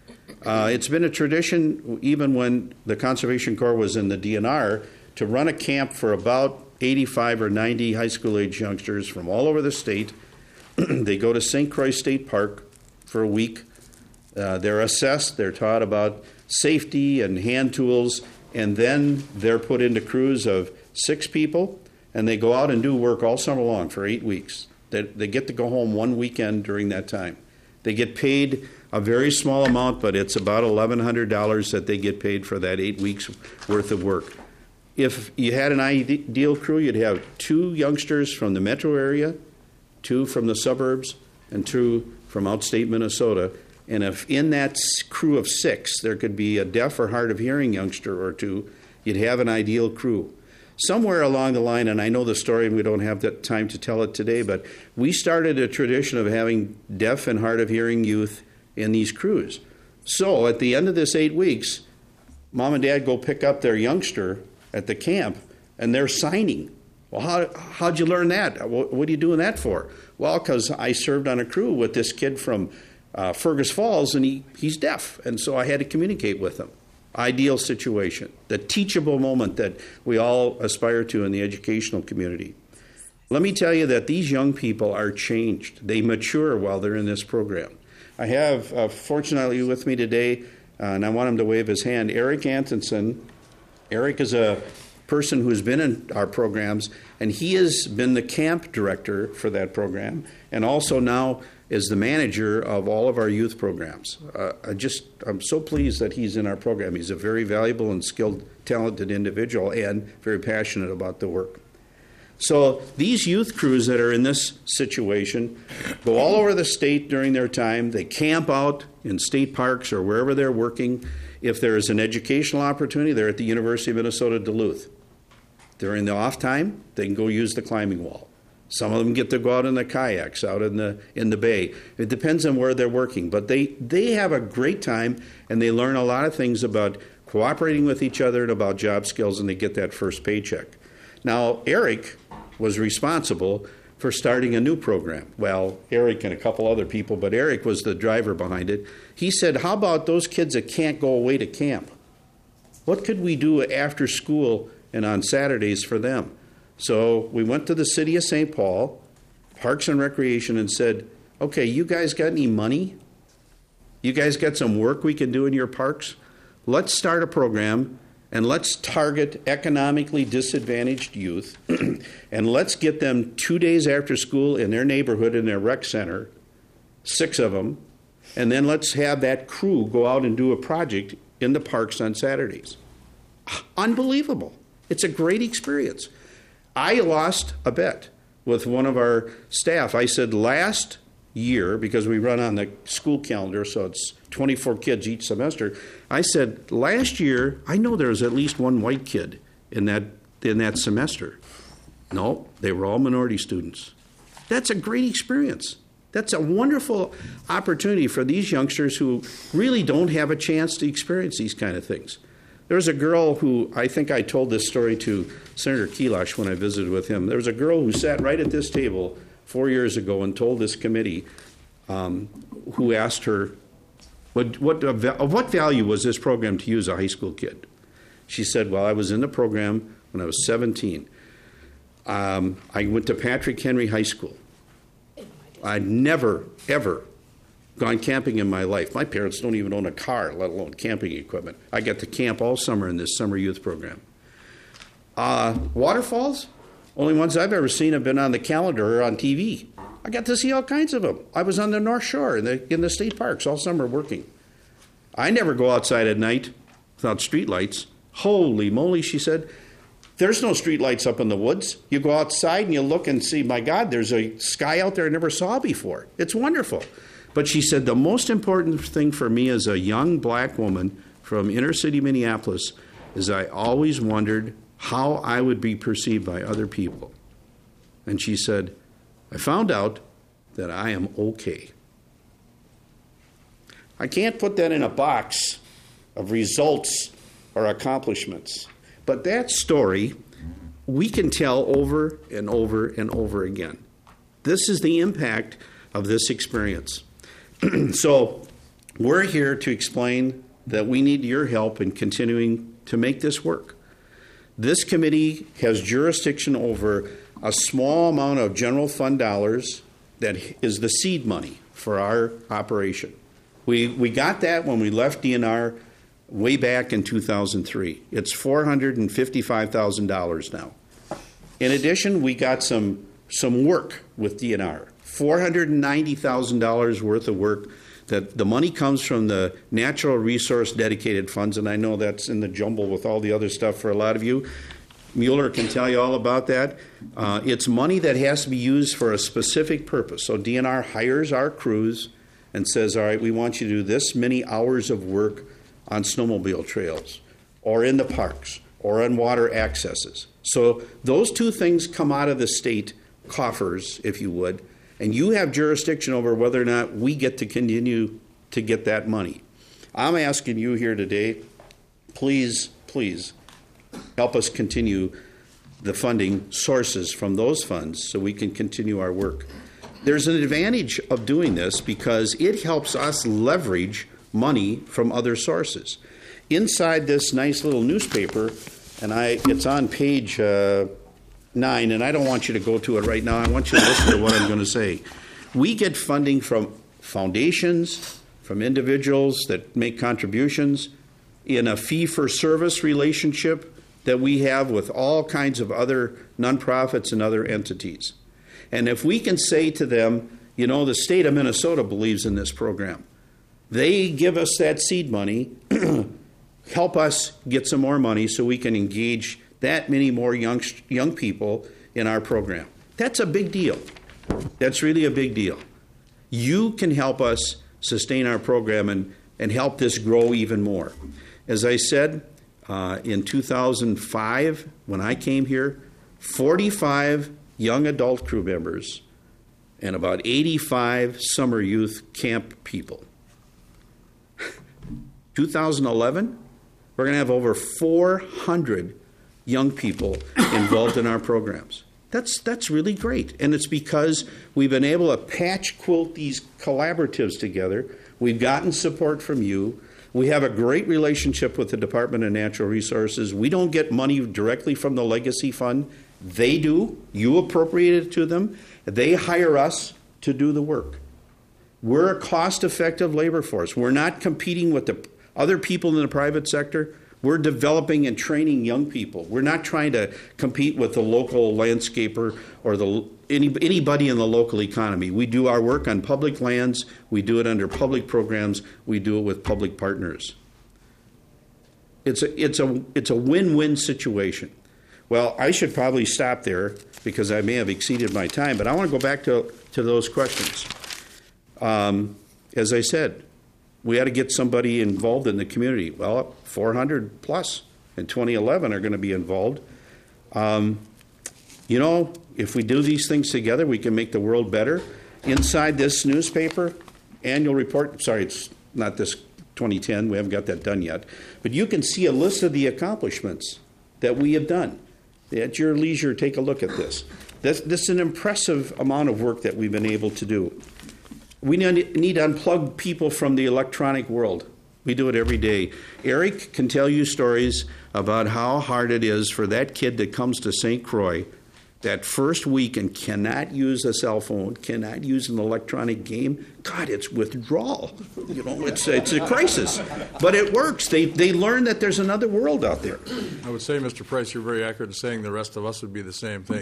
It's been a tradition, even when the Conservation Corps was in the DNR, to run a camp for about 85 or 90 high school age youngsters from all over the state. They go to St. Croix State Park for a week. They're assessed. They're taught about safety and hand tools, and then they're put into crews of 6 people, and they go out and do work all summer long for 8 weeks. They get to go home one weekend during that time. They get paid a very small amount, but it's about $1,100 that they get paid for that 8 weeks worth of work. If you had an ideal crew, you'd have 2 youngsters from the metro area, 2 from the suburbs, and 2 from outstate Minnesota. And if in that crew of 6 there could be a deaf or hard of hearing youngster or 2, you'd have an ideal crew. Somewhere along the line, and I know the story and we don't have the time to tell it today, but we started a tradition of having deaf and hard of hearing youth in these crews. So at the end of this 8 weeks, Mom and Dad go pick up their youngster at the camp, and they're signing. Well, how'd you learn that? What are you doing that for? Well, because I served on a crew with this kid from Fergus Falls, and he's deaf, and so I had to communicate with him. Ideal situation, the teachable moment that we all aspire to in the educational community. Let me tell you that these young people are changed. They mature while they're in this program. I have, fortunately with me today, and I want him to wave his hand, Eric Antonsen. Eric is a person who's been in our programs, and he has been the camp director for that program, and also now is the manager of all of our youth programs. I'm so pleased that he's in our program. He's a very valuable and skilled, talented individual and very passionate about the work. So these youth crews that are in this situation go all over the state during their time. They camp out in state parks or wherever they're working. If there is an educational opportunity, they're at the University of Minnesota Duluth. During the off time, they can go use the climbing wall. Some of them get to go out in the kayaks out in the bay. It depends on where they're working. But they have a great time, and they learn a lot of things about cooperating with each other and about job skills, and they get that first paycheck. Now, Eric was responsible for starting a new program. Well, Eric and a couple other people, but Eric was the driver behind it. He said, how about those kids that can't go away to camp? What could we do after school and on Saturdays for them? So we went to the city of St. Paul, Parks and Recreation, and said, okay, you guys got any money? You guys got some work we can do in your parks? Let's start a program, and let's target economically disadvantaged youth, and let's get them 2 days after school in their neighborhood in their rec center, 6 of them, and then let's have that crew go out and do a project in the parks on Saturdays. Unbelievable. It's a great experience. I lost a bet with one of our staff. I said last year, because we run on the school calendar, so it's 24 kids each semester, I said last year I know there was at least one white kid in that semester. No, they were all minority students. That's a great experience. That's a wonderful opportunity for these youngsters who really don't have a chance to experience these kind of things. There was a girl who, I think I told this story to Senator Kelash when I visited with him. There was a girl who sat right at this table 4 years ago and told this committee, who asked her, what value was this program to you as a high school kid? She said, well, I was in the program when I was 17. I went to Patrick Henry High School. I'd never, ever gone camping in my life. My parents don't even own a car, let alone camping equipment. I got to camp all summer in this summer youth program. Waterfalls? Only ones I've ever seen have been on the calendar or on TV. I got to see all kinds of them. I was on the North Shore in the state parks all summer working. I never go outside at night without street lights. Holy moly, she said. There's no street lights up in the woods. You go outside and you look and see, my God, there's a sky out there I never saw before. It's wonderful. But she said, the most important thing for me as a young black woman from inner city Minneapolis is I always wondered how I would be perceived by other people. And she said, I found out that I am okay. I can't put that in a box of results or accomplishments. But that story we can tell over and over and over again. This is the impact of this experience. So we're here to explain that we need your help in continuing to make this work. This committee has jurisdiction over a small amount of general fund dollars that is the seed money for our operation. We got that when we left DNR way back in 2003. It's $455,000 now. In addition, we got some work with DNR, $490,000 worth of work. That the money comes from the natural resource dedicated funds, and I know that's in the jumble with all the other stuff for a lot of you. Mueller can tell you all about that. It's money that has to be used for a specific purpose. So DNR hires our crews and says, all right, we want you to do this many hours of work on snowmobile trails or in the parks or on water accesses. So those two things come out of the state coffers, if you would, and you have jurisdiction over whether or not we get to continue to get that money. I'm asking you here today, please help us continue the funding sources from those funds so we can continue our work. There's an advantage of doing this because it helps us leverage money from other sources. Inside this nice little newspaper, and it's on page 9, and I don't want you to go to it right now. I want you to listen to what I'm going to say. We get funding from foundations, from individuals that make contributions, in a fee-for-service relationship that we have with all kinds of other nonprofits and other entities. And if we can say to them, you know, the state of Minnesota believes in this program. They give us that seed money, help us get some more money so we can engage that many more young people in our program. That's a big deal. That's really a big deal. You can help us sustain our program and help this grow even more. As I said, in 2005, when I came here, 45 young adult crew members and about 85 summer youth camp people. 2011, we're going to have over 400 young people involved in our programs. That's really great. And it's because we've been able to patch quilt these collaboratives together. We've gotten support from you. We have a great relationship with the Department of Natural Resources. We don't get money directly from the Legacy Fund. They do. You appropriate it to them. They hire us to do the work. We're a cost-effective labor force. We're not competing with the other people in the private sector. We're developing and training young people. We're not trying to compete with the local landscaper or anybody in the local economy. We do our work on public lands. We do it under public programs. We do it with public partners. It's a win-win situation. Well, I should probably stop there because I may have exceeded my time, but I want to go back to those questions. As I said, we had to get somebody involved in the community. Well, 400 plus in 2011 are going to be involved. You know, if we do these things together, we can make the world better. Inside this newspaper, annual report, sorry, it's not this 2010, we haven't got that done yet, but you can see a list of the accomplishments that we have done. At your leisure, take a look at this. This is an impressive amount of work that we've been able to do. We need to unplug people from the electronic world. We do it every day. Eric can tell you stories about how hard it is for that kid that comes to St. Croix that first week and cannot use a cell phone, cannot use an electronic game. God, it's withdrawal. You know, it's a crisis. But it works. They learn that there's another world out there. I would say, Mr. Price, you're very accurate in saying the rest of us would be the same thing.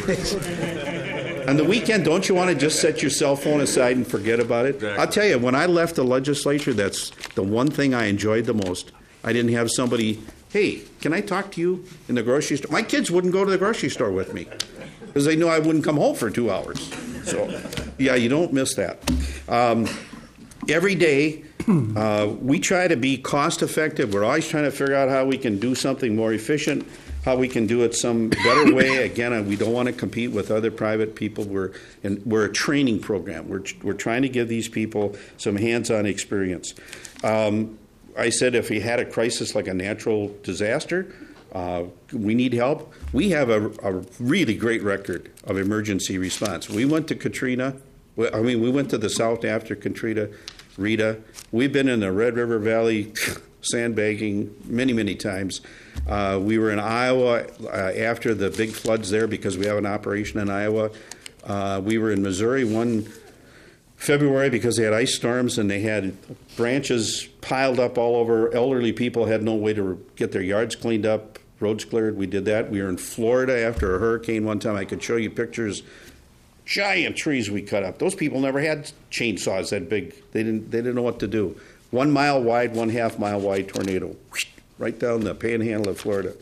On the weekend, don't you want to just set your cell phone aside and forget about it? Exactly. I'll tell you, when I left the legislature, that's the one thing I enjoyed the most. I didn't have somebody, hey, can I talk to you in the grocery store? My kids wouldn't go to the grocery store with me because they knew I wouldn't come home for 2 hours. So, yeah, you don't miss that. Every day, we try to be cost effective. We're always trying to figure out how we can do something more efficient, how we can do it some better way. Again, we don't want to compete with other private people. We're a training program. We're trying to give these people some hands-on experience. I said if we had a crisis like a natural disaster, we need help. We have a really great record of emergency response. We went to Katrina. We went to the South after Katrina, Rita. We've been in the Red River Valley sandbagging many, many times. We were in Iowa after the big floods there because we have an operation in Iowa. We were in Missouri one February because they had ice storms and they had branches piled up all over. Elderly people had no way to get their yards cleaned up, roads cleared. We did that. We were in Florida after a hurricane one time. I could show you pictures. Giant trees we cut up. Those people never had chainsaws that big. They didn't know what to do. 1 mile wide, 1/2 mile wide tornado, right down the panhandle of Florida.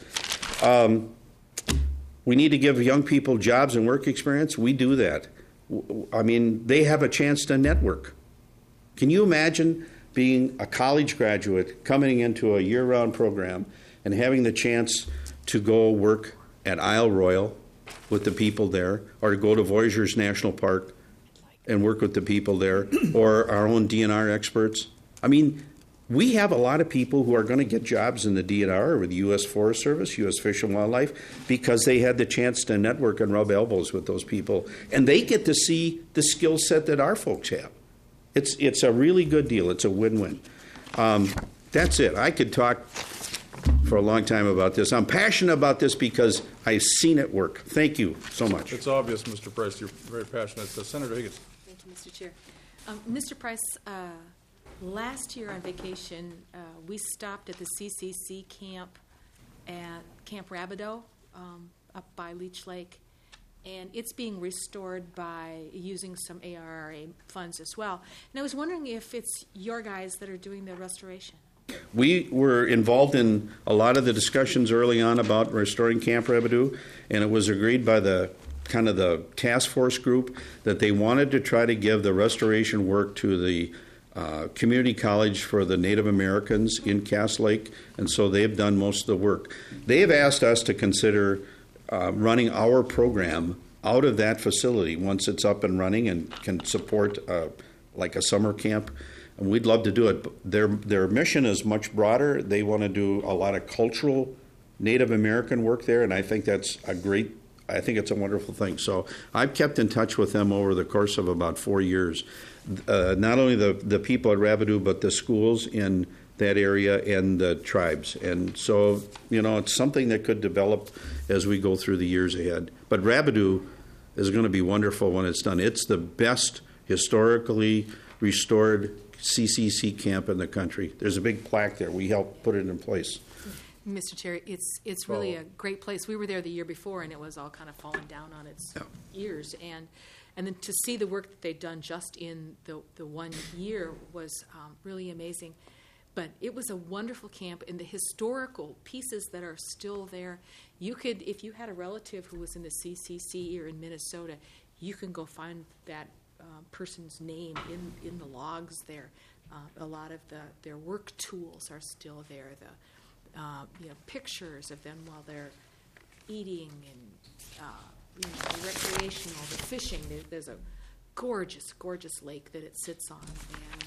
We need to give young people jobs and work experience. We do that. I mean, they have a chance to network. Can you imagine being a college graduate coming into a year-round program and having the chance to go work at Isle Royal with the people there, or to go to Voyageurs National Park and work with the people there, or our own DNR experts? I mean, we have a lot of people who are going to get jobs in the DNR or the U.S. Forest Service, U.S. Fish and Wildlife, because they had the chance to network and rub elbows with those people. And they get to see the skill set that our folks have. It's a really good deal. It's a win-win. That's it. I could talk for a long time about this. I'm passionate about this because I've seen it work. Thank you so much. It's obvious, Mr. Price, you're very passionate. Senator Higgins. Thank you, Mr. Chair. Mr. Price, last year on vacation, we stopped at the CCC camp at Camp Rabideau up by Leech Lake, and it's being restored by using some ARRA funds as well. And I was wondering if it's your guys that are doing the restoration. We were involved in a lot of the discussions early on about restoring Camp Rabideau, and it was agreed by the task force group that they wanted to try to give the restoration work to the community college for the Native Americans in Cass Lake, and so they've done most of the work. They have asked us to consider running our program out of that facility once it's up and running and can support like a summer camp. And we'd love to do it. But their mission is much broader. They want to do a lot of cultural Native American work there, and I think it's a wonderful thing. So I've kept in touch with them over the course of about 4 years. Not only the people at Rabideau, but the schools in that area and the tribes. And so, it's something that could develop as we go through the years ahead. But Rabideau is going to be wonderful when it's done. It's the best historically restored CCC camp in the country. There's a big plaque there. We helped put it in place. Mr. Chair, it's really a great place. We were there the year before, and it was all kind of falling down on its ears. And then to see the work that they've done just in the 1 year was really amazing. But it was a wonderful camp, and the historical pieces that are still there, you could, if you had a relative who was in the CCC or in Minnesota, you can go find that person's name in the logs there. A lot of their work tools are still there. The pictures of them while they're eating and the recreational, the fishing. There's a gorgeous, gorgeous lake that it sits on, and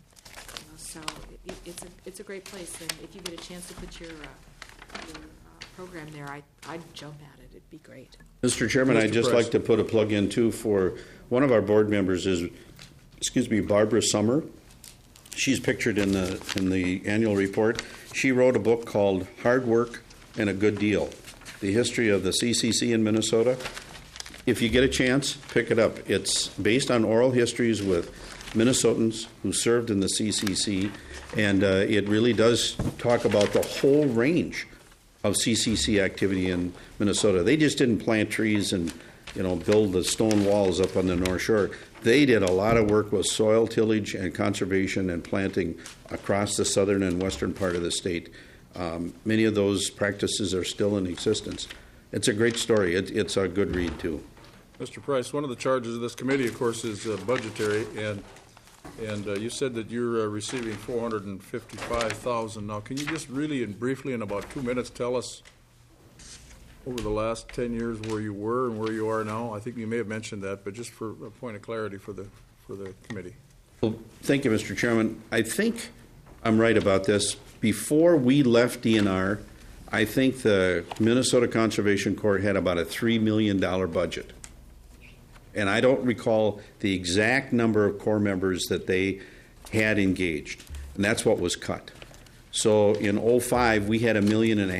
so it's a great place. And if you get a chance to put your program there, I'd jump at it. It'd be great. Mr. Chairman, I'd just Price. like to put a plug in, too, for one of our board members is, Barbara Summer. She's pictured in the annual report. She wrote a book called Hard Work and a Good Deal, the history of the CCC in Minnesota. If you get a chance, pick it up. It's based on oral histories with Minnesotans who served in the CCC, and it really does talk about the whole range of CCC activity in Minnesota. They just didn't plant trees and build the stone walls up on the North Shore. They did a lot of work with soil tillage and conservation and planting across the southern and western part of the state. Many of those practices are still in existence. It's a great story. It's a good read, too. Mr. Price, one of the charges of this committee, of course, is budgetary, and you said that you're receiving $455,000. Now, can you just really and briefly, in about 2 minutes, tell us over the last 10 years where you were and where you are now? I think you may have mentioned that, but just for a point of clarity for the committee. Well, thank you, Mr. Chairman. I think I'm right about this. Before we left DNR, I think the Minnesota Conservation Corps had about a $3 million budget. And I don't recall the exact number of Corps members that they had engaged. And that's what was cut. So in 2005, we had $1.5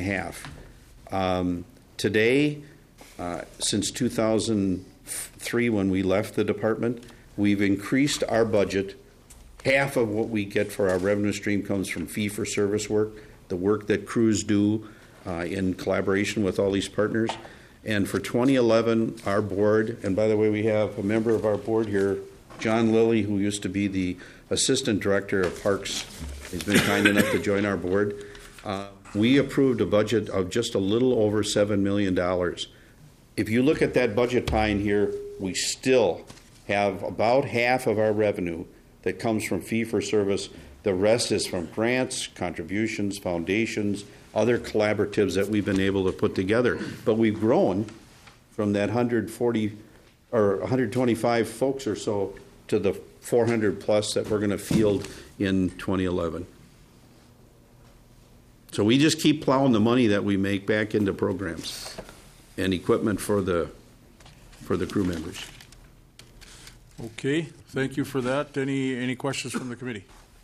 million. Today, since 2003, when we left the department, we've increased our budget. Half of what we get for our revenue stream comes from fee-for-service work, the work that crews do in collaboration with all these partners. And for 2011, our board, and by the way, we have a member of our board here, John Lilly, who used to be the Assistant Director of Parks. He's been kind enough to join our board. We approved a budget of just a little over $7 million. If you look at that budget pie in here, we still have about half of our revenue that comes from fee-for-service. The rest is from grants, contributions, foundations, other collaboratives that we've been able to put together. But we've grown from that 140 or 125 folks or so to the 400 plus that we're going to field in 2011. So we just keep plowing the money that we make back into programs and equipment for the crew members. Okay, thank you for that. Any questions from the committee?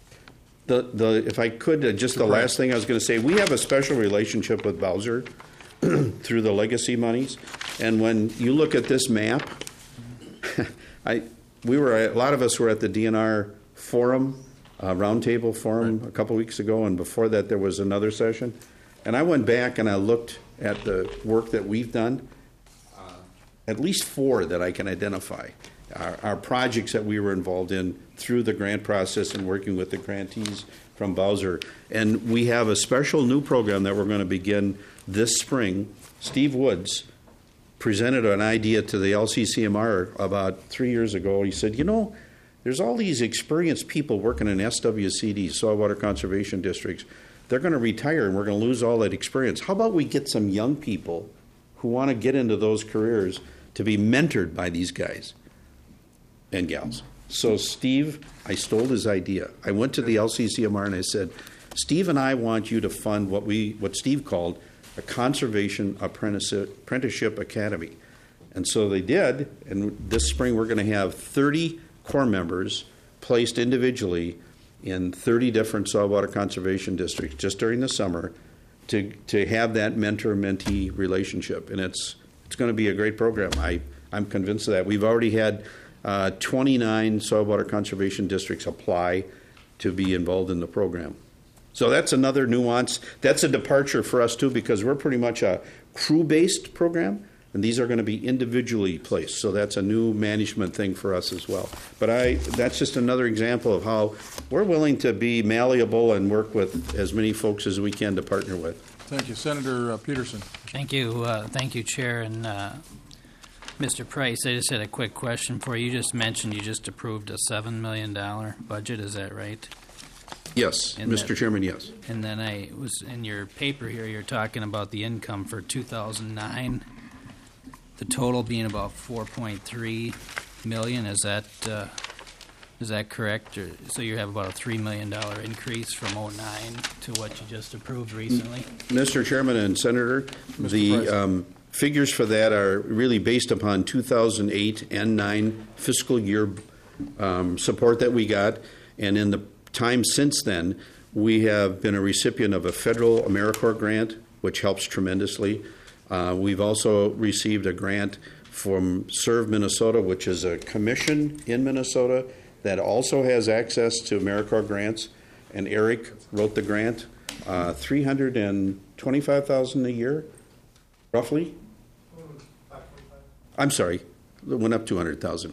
If I could, just the last thing I was going to say, we have a special relationship with Bowser through the legacy monies. And when you look at this map, a lot of us were at the DNR forum, roundtable forum a couple weeks ago, and before that there was another session. And I went back and I looked at the work that we've done, at least 4 that I can identify. Our projects that we were involved in through the grant process and working with the grantees from Bowser. And we have a special new program that we're going to begin this spring. Steve Woods presented an idea to the LCCMR about 3 years ago. He said, there's all these experienced people working in SWCDs, soil water conservation districts. They're going to retire and we're going to lose all that experience. How about we get some young people who want to get into those careers to be mentored by these guys and gals? So Steve, I stole his idea. I went to the LCCMR and I said, Steve and I want you to fund what Steve called a Conservation Apprenticeship Academy. And so they did, and this spring we're going to have 30 Corps members placed individually in 30 different soil water conservation districts just during the summer to have that mentor-mentee relationship. And it's going to be a great program. I'm convinced of that. We've already had 29 soil water conservation districts apply to be involved in the program. So that's another nuance. That's a departure for us, too, because we're pretty much a crew-based program, and these are going to be individually placed. So that's a new management thing for us as well. But that's just another example of how we're willing to be malleable and work with as many folks as we can to partner with. Thank you. Senator Peterson. Thank you. Thank you, Chair. And Mr. Price, I just had a quick question for you. You just mentioned you just approved a $7 million budget. Is that right? Yes, Mr. Chairman, yes. And then I was in your paper here, you're talking about the income for 2009, the total being about $4.3 million. Is that Is that correct? So you have about a $3 million increase from 09 to what you just approved recently? Mr. Chairman and Senator, the figures for that are really based upon 2008 and 9 fiscal year support that we got. And in the time since then, we have been a recipient of a federal AmeriCorps grant, which helps tremendously. We've also received a grant from Serve Minnesota, which is a commission in Minnesota that also has access to AmeriCorps grants. And Eric wrote the grant, $325,000 a year, roughly. I'm sorry, it went up $200,000.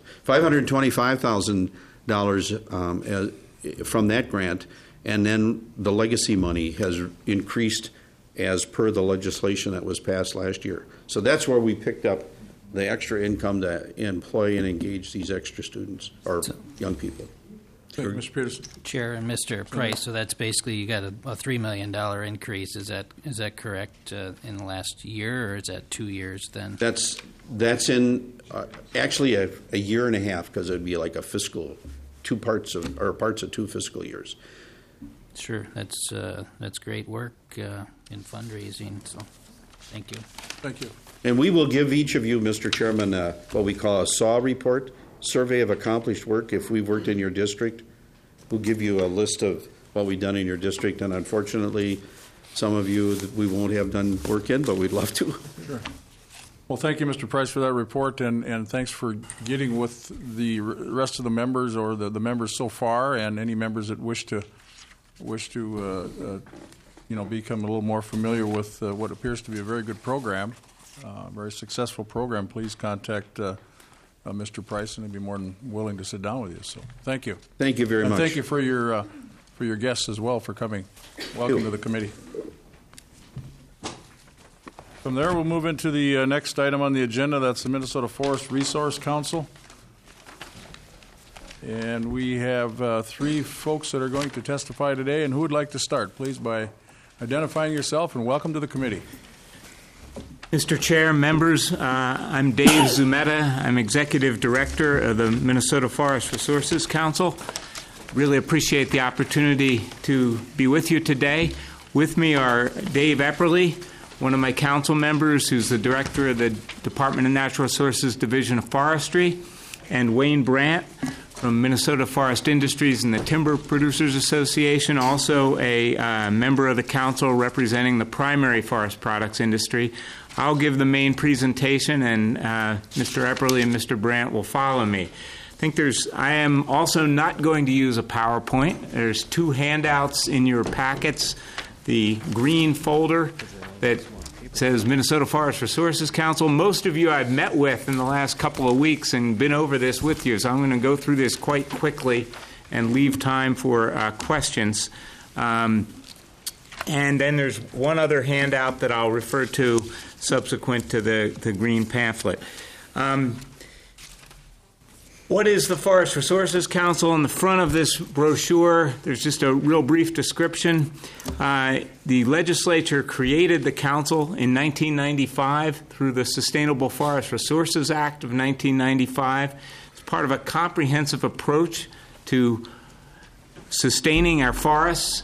$525,000 from that grant, and then the legacy money has increased as per the legislation that was passed last year. So that's where we picked up the extra income to employ and engage these extra students or young people. Thank you, Mr. Peterson. Chair and Mr. Price, so that's basically you got a $3 million increase. Is that correct in the last year, or is that 2 years then? That's in actually a year and a half, because it would be like a fiscal parts of 2 fiscal years. Sure, that's great work in fundraising. So, thank you. Thank you. And we will give each of you, Mr. Chairman, what we call a SAW report, Survey of Accomplished Work. If we've worked in your district, we'll give you a list of what we've done in your district. And unfortunately, some of you that we won't have done work in, but we'd love to. Sure. Well, thank you, Mr. Price, for that report, and thanks for getting with the rest of the members or the members so far, and any members that wish to become a little more familiar with what appears to be a very good program, very successful program. Please contact Mr. Price, and he'd be more than willing to sit down with you. So, thank you. Thank you very much. Thank you for your guests as well for coming. Welcome to the committee. From there, we'll move into the next item on the agenda. That's the Minnesota Forest Resource Council. And we have 3 folks that are going to testify today. And who would like to start? Please, by identifying yourself, and welcome to the committee. Mr. Chair, members, I'm Dave Zumeta. I'm Executive Director of the Minnesota Forest Resources Council. Really appreciate the opportunity to be with you today. With me are Dave Epperly, one of my council members who's the Director of the Department of Natural Resources Division of Forestry, and Wayne Brandt from Minnesota Forest Industries and the Timber Producers Association, also a member of the council representing the primary forest products industry. I'll give the main presentation, and Mr. Epperly and Mr. Brandt will follow me. I am also not going to use a PowerPoint. There's 2 handouts in your packets. The green folder that says Minnesota Forest Resources Council. Most of you I've met with in the last couple of weeks and been over this with you, so I'm going to go through this quite quickly and leave time for questions. And then there's one other handout that I'll refer to subsequent to the green pamphlet. What is the Forest Resources Council? In the front of this brochure, there's just a real brief description. The legislature created the council in 1995 through the Sustainable Forest Resources Act of 1995. It's part of a comprehensive approach to sustaining our forests.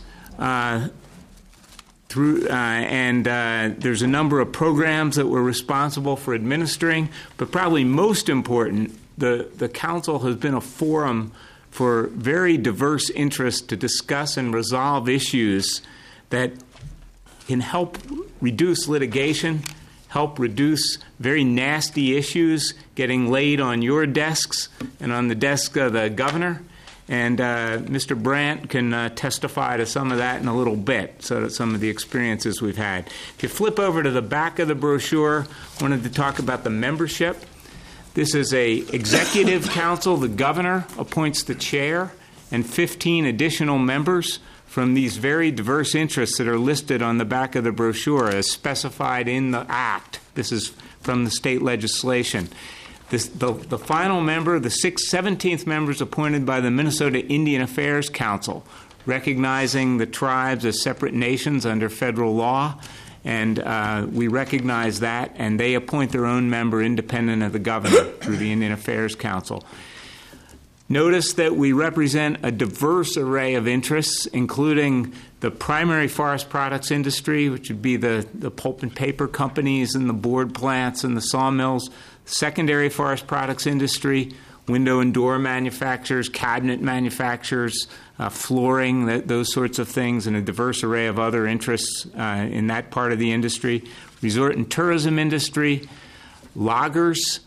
There's a number of programs that we're responsible for administering, but probably most important, the council has been a forum for very diverse interests to discuss and resolve issues that can help reduce litigation, help reduce very nasty issues getting laid on your desks and on the desk of the governor. And Mr. Brandt can testify to some of that in a little bit, so that some of the experiences we've had. If you flip over to the back of the brochure, I wanted to talk about the membership. This is a executive council. The governor appoints the chair and 15 additional members from these very diverse interests that are listed on the back of the brochure as specified in the act. This is from the state legislation. The final member, the 17th member, is appointed by the Minnesota Indian Affairs Council, recognizing the tribes as separate nations under federal law. And we recognize that, and they appoint their own member independent of the governor through the Indian Affairs Council. Notice that we represent a diverse array of interests, including the primary forest products industry, which would be the pulp and paper companies and the board plants and the sawmills, secondary forest products industry, window and door manufacturers, cabinet manufacturers, flooring, those sorts of things, and a diverse array of other interests in that part of the industry, resort and tourism industry, loggers,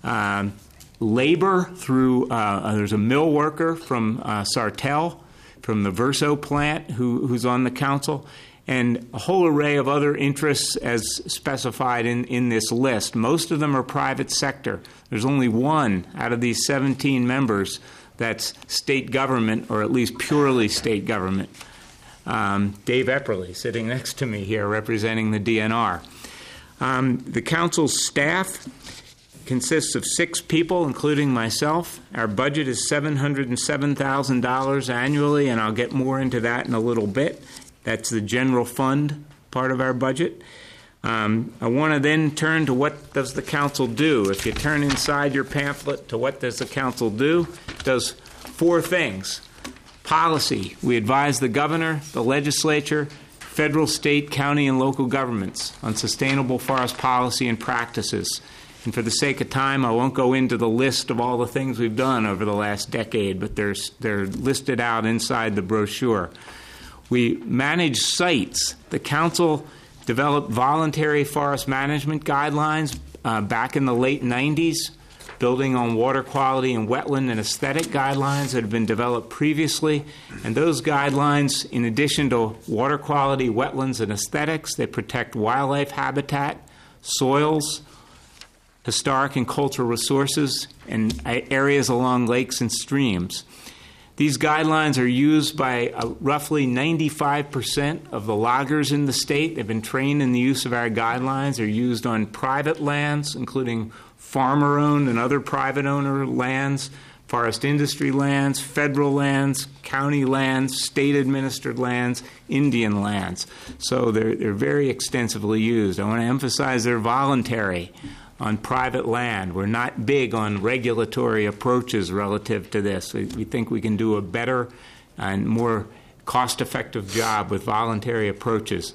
labor through, there's a mill worker from Sartell, from the Verso plant who's on the council, and a whole array of other interests as specified in this list. Most of them are private sector. There's only one out of these 17 members that's state government, or at least purely state government. Dave Epperly, sitting next to me here, representing the DNR. The council's staff consists of 6 people, including myself. Our budget is $707,000 annually, and I'll get more into that in a little bit. That's the general fund part of our budget. I want to then turn to what does the council do. If you turn inside your pamphlet to what does the council do, it does 4 things. Policy. We advise the governor, the legislature, federal, state, county, and local governments on sustainable forest policy and practices. And for the sake of time, I won't go into the list of all the things we've done over the last decade, but they're listed out inside the brochure. We manage sites. The council developed voluntary forest management guidelines back in the late 90s, building on water quality and wetland and aesthetic guidelines that had been developed previously. And those guidelines, in addition to water quality, wetlands, and aesthetics, they protect wildlife habitat, soils, historic and cultural resources, and areas along lakes and streams. These guidelines are used by roughly 95% of the loggers in the state. They've been trained in the use of our guidelines. They're used on private lands, including farmer-owned and other private owner lands, forest industry lands, federal lands, county lands, state-administered lands, Indian lands. So they're very extensively used. I want to emphasize they're voluntary on private land. We're not big on regulatory approaches relative to this. We think we can do a better and more cost-effective job with voluntary approaches.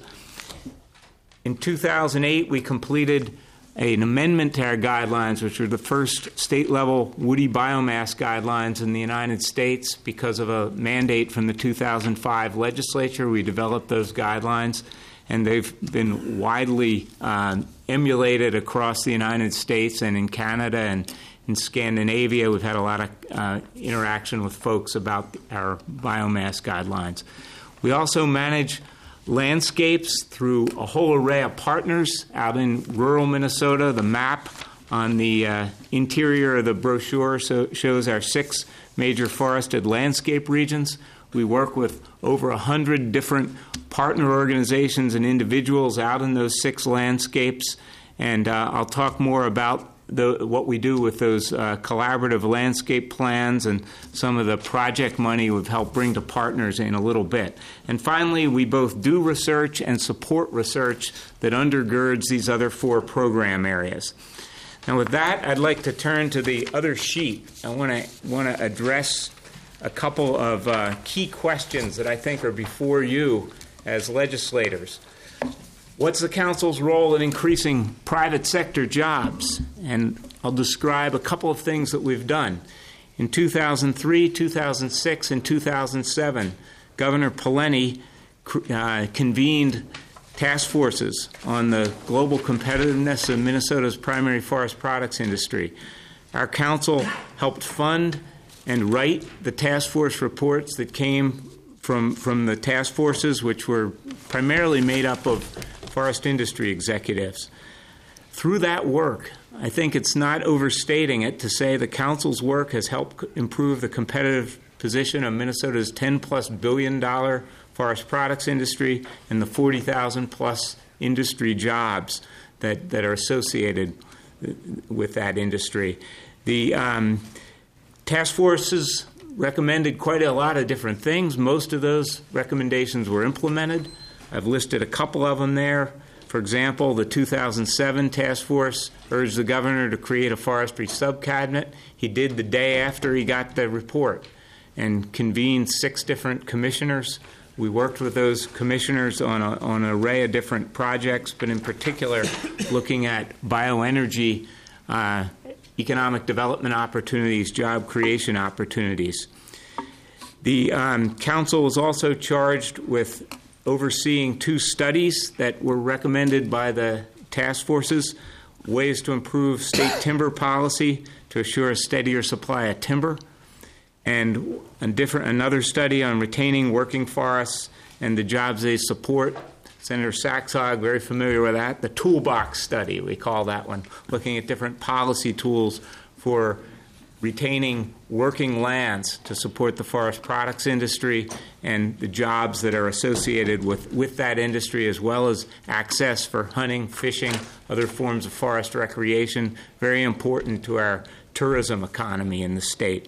In 2008, we completed an amendment to our guidelines, which were the first state-level woody biomass guidelines in the United States. Because of a mandate from the 2005 legislature, we developed those guidelines, and they've been widely emulated across the United States and in Canada and in Scandinavia. We've had a lot of interaction with folks about our biomass guidelines. We also manage landscapes through a whole array of partners out in rural Minnesota. The map on the interior of the brochure shows our 6 major forested landscape regions. We work with over 100 different partner organizations and individuals out in those 6 landscapes, and I'll talk more about what we do with those collaborative landscape plans and some of the project money we've helped bring to partners in a little bit. And finally, we both do research and support research that undergirds these other 4 program areas. Now with that, I'd like to turn to the other sheet. I want to address a couple of key questions that I think are before you as legislators. What's the council's role in increasing private sector jobs? And I'll describe a couple of things that we've done. In 2003, 2006, and 2007, Governor Pawlenty convened task forces on the global competitiveness of Minnesota's primary forest products industry. Our council helped fund and write the task force reports that came from the task forces, which were primarily made up of forest industry executives. Through that work, I think it's not overstating it to say the council's work has helped improve the competitive position of Minnesota's $10+ billion forest products industry and the 40,000+ industry jobs that are associated with that industry. The task forces recommended quite a lot of different things. Most of those recommendations were implemented. I've listed a couple of them there. For example, the 2007 task force urged the governor to create a forestry subcabinet. He did the day after he got the report and convened 6 different commissioners. We worked with those commissioners on an array of different projects, but in particular looking at bioenergy, economic development opportunities, job creation opportunities. The council was also charged with overseeing 2 studies that were recommended by the task forces, ways to improve state timber policy to assure a steadier supply of timber, and another study on retaining working forests and the jobs they support. Senator Saxog, very familiar with that. The toolbox study, we call that one, looking at different policy tools for retaining working lands to support the forest products industry and the jobs that are associated with that industry, as well as access for hunting, fishing, other forms of forest recreation, very important to our tourism economy in the state.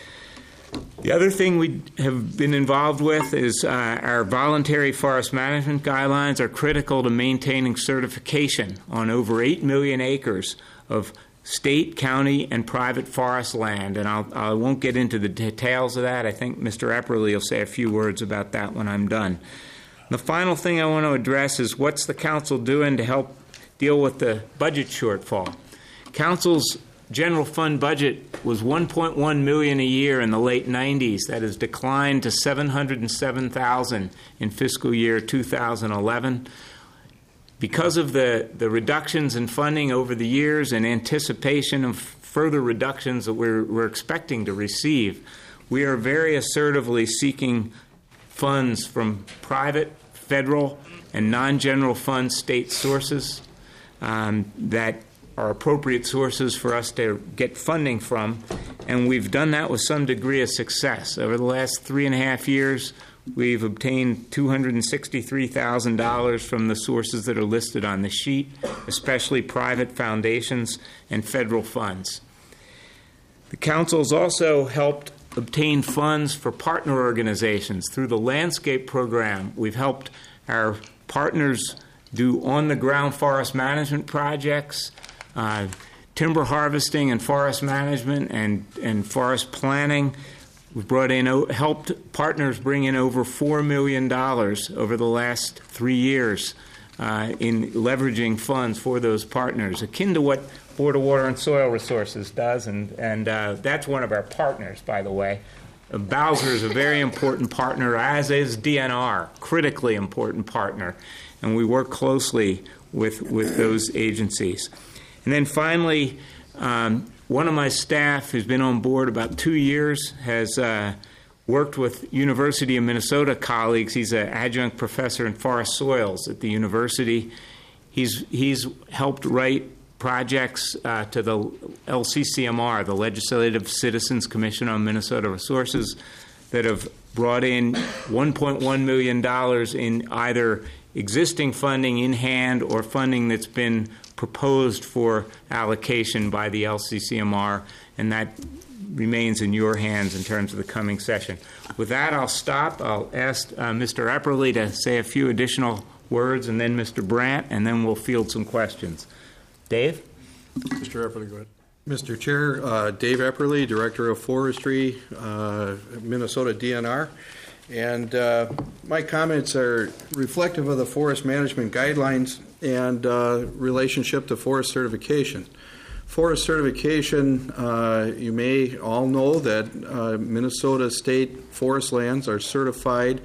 The other thing we have been involved with is our voluntary forest management guidelines are critical to maintaining certification on over 8 million acres of state, county, and private forest land. And I won't get into the details of that. I think Mr. Epperly will say a few words about that when I'm done. The final thing I want to address is what's the council doing to help deal with the budget shortfall. Council's general fund budget was $1.1 million a year in the late 90s. That has declined to $707,000 in fiscal year 2011. Because of the reductions in funding over the years and anticipation of further reductions that we're expecting to receive, we are very assertively seeking funds from private, federal, and non-general fund state sources that are appropriate sources for us to get funding from, and we've done that with some degree of success. Over the last 3.5 years, we've obtained $263,000 from the sources that are listed on the sheet, especially private foundations and federal funds. The council has also helped obtain funds for partner organizations. Through the landscape program, we've helped our partners do on-the-ground forest management projects, timber harvesting and forest management and forest planning. We've helped partners bring in over $4 million over the last 3 years in leveraging funds for those partners, akin to what Board of Water and Soil Resources does, and that's one of our partners, by the way. Bowser is a very important partner, as is DNR, critically important partner, and we work closely with those agencies. And then finally, one of my staff who's been on board about 2 years has worked with University of Minnesota colleagues. He's an adjunct professor in forest soils at the university. He's helped write projects to the LCCMR, the Legislative Citizens Commission on Minnesota Resources, that have brought in $1.1 million in either existing funding in hand or funding that's been proposed for allocation by the LCCMR, and that remains in your hands in terms of the coming session. With that, I'll stop. I'll ask Mr. Epperly to say a few additional words, and then Mr. Brandt, and then we'll field some questions. Dave? Mr. Epperly, go ahead. Mr. Chair, Dave Epperly, Director of Forestry, Minnesota DNR. And my comments are reflective of the forest management guidelines and relationship to forest certification. Forest certification, you may all know that Minnesota state forest lands are certified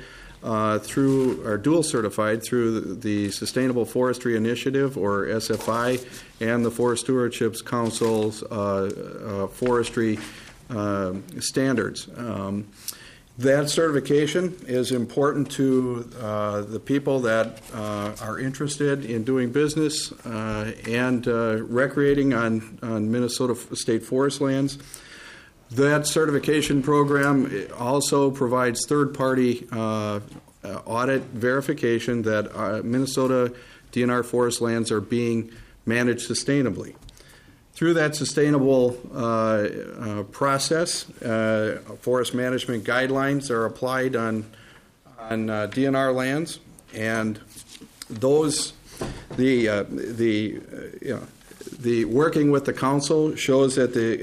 dual certified through the Sustainable Forestry Initiative, or SFI, and the Forest Stewardship Council's forestry standards. That certification is important to the people that are interested in doing business and recreating on Minnesota state forest lands. That certification program also provides third-party audit verification that Minnesota DNR forest lands are being managed sustainably. Through that sustainable process, forest management guidelines are applied on DNR lands, and those The working with the council shows that the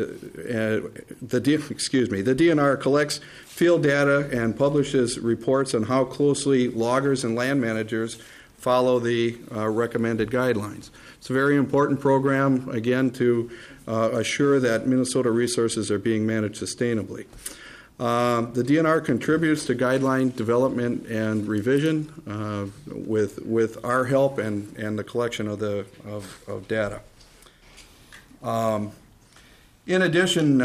DNR collects field data and publishes reports on how closely loggers and land managers follow the recommended guidelines. It's a very important program, again, to assure that Minnesota resources are being managed sustainably. The DNR contributes to guideline development and revision with our help and the collection of data. In addition,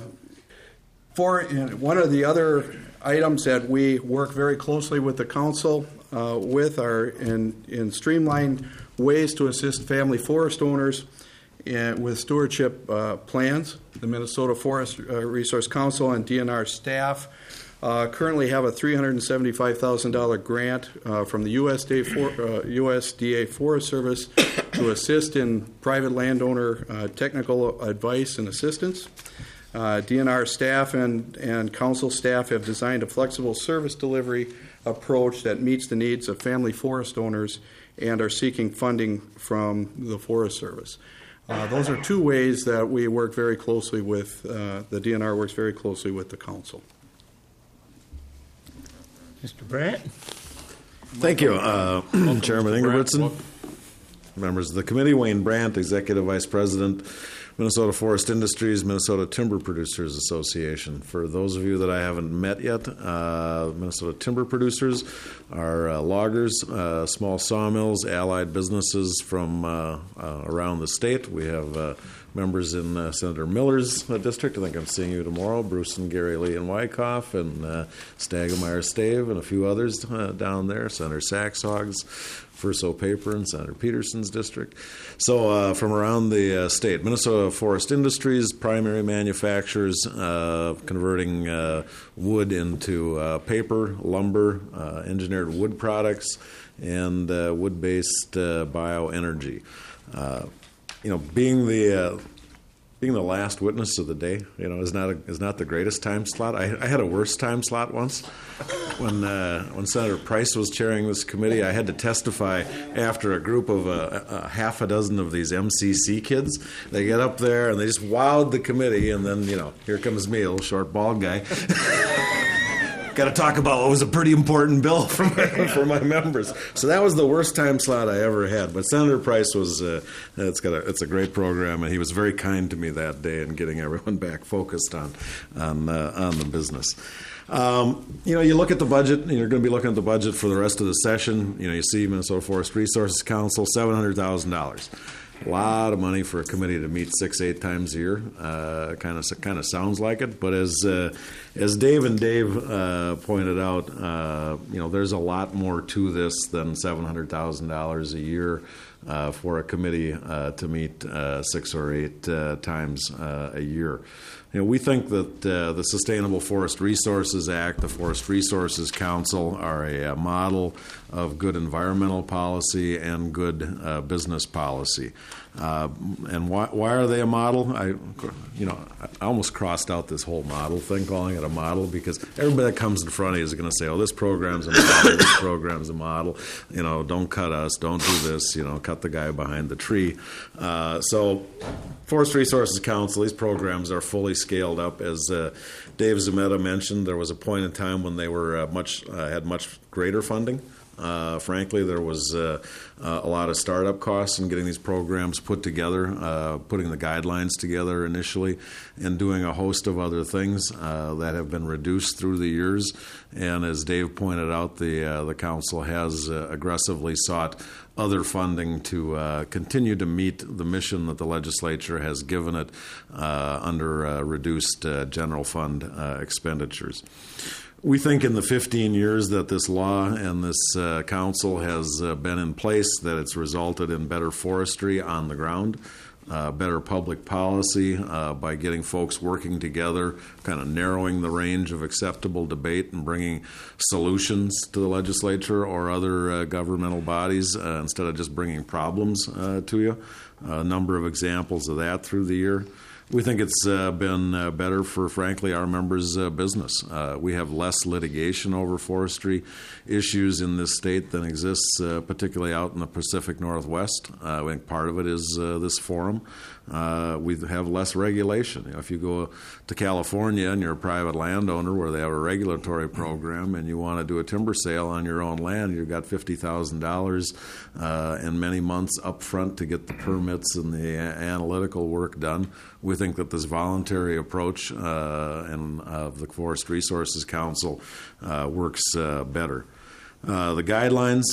one of the other items that we work very closely with the council with are in streamlined ways to assist family forest owners with stewardship plans. The Minnesota Forest Resource Council and DNR staff currently have a $375,000 grant from the USDA Forest Service to assist in private landowner technical advice and assistance. DNR staff and council staff have designed a flexible service delivery approach that meets the needs of family forest owners and are seeking funding from the Forest Service. Those are two ways that we work very closely with, the DNR works very closely with the council. Mr. Brandt? Thank you, Chairman Ingebrigtsen, members of the committee. Wayne Brandt, Executive Vice President, Minnesota Forest Industries, Minnesota Timber Producers Association. For those of you that I haven't met yet, Minnesota Timber Producers are loggers, small sawmills, allied businesses from around the state. We have members in Senator Miller's district. I think I'm seeing you tomorrow. Bruce and Gary Lee and Wyckoff and Stagemeyer Stave and a few others down there. Senator Saxhog's, Verso Paper in Senator Peterson's district. So from around the state, Minnesota Forest Industries, primary manufacturers, converting wood into paper, lumber, engineered wood products, and wood-based bioenergy. Being the last witness of the day, is not the greatest time slot. I had a worse time slot once. When Senator Price was chairing this committee, I had to testify after a group of a half a dozen of these MCC kids. They get up there and they just wowed the committee, and then here comes me, a little short bald guy. Got to talk about what was a pretty important bill for my members. So that was the worst time slot I ever had. But Senator Price was it's a great program, and he was very kind to me that day in getting everyone back focused on the business. You look at the budget, and you're going to be looking at the budget for the rest of the session. You see Minnesota Forest Resources Council, $700,000. A lot of money for a committee to meet 6-8 times a year. Kind of sounds like it, but as Dave and Dave pointed out, there's a lot more to this than $700,000 a year for a committee to meet 6 or 8 times a year. We think that the Sustainable Forest Resources Act, the Forest Resources Council, are a model of good environmental policy and good business policy. And why are they a model? I almost crossed out this whole model thing, calling it a model, because everybody that comes in front of you is going to say, "Oh, this program's a model. This program's a model. Don't cut us. Don't do this. Cut the guy behind the tree." So, Forest Resources Council, these programs are fully scaled up. As Dave Zumeta mentioned, there was a point in time when they were had much greater funding. Frankly, there was a lot of startup costs in getting these programs put together, putting the guidelines together initially, and doing a host of other things that have been reduced through the years. And as Dave pointed out, the council has aggressively sought other funding to continue to meet the mission that the legislature has given it under reduced general fund expenditures. We think in the 15 years that this law and this council has been in place that it's resulted in better forestry on the ground, better public policy by getting folks working together, kind of narrowing the range of acceptable debate and bringing solutions to the legislature or other governmental bodies instead of just bringing problems to you. A number of examples of that through the year. We think it's been better for, frankly, our members' business. We have less litigation over forestry issues in this state than exists, particularly out in the Pacific Northwest. I think part of it is this forum. We have less regulation. If you go to California and you're a private landowner where they have a regulatory program and you want to do a timber sale on your own land, you've got $50,000 and many months up front to get the permits and the analytical work done. We think that this voluntary approach of the Forest Resources Council works better. The guidelines,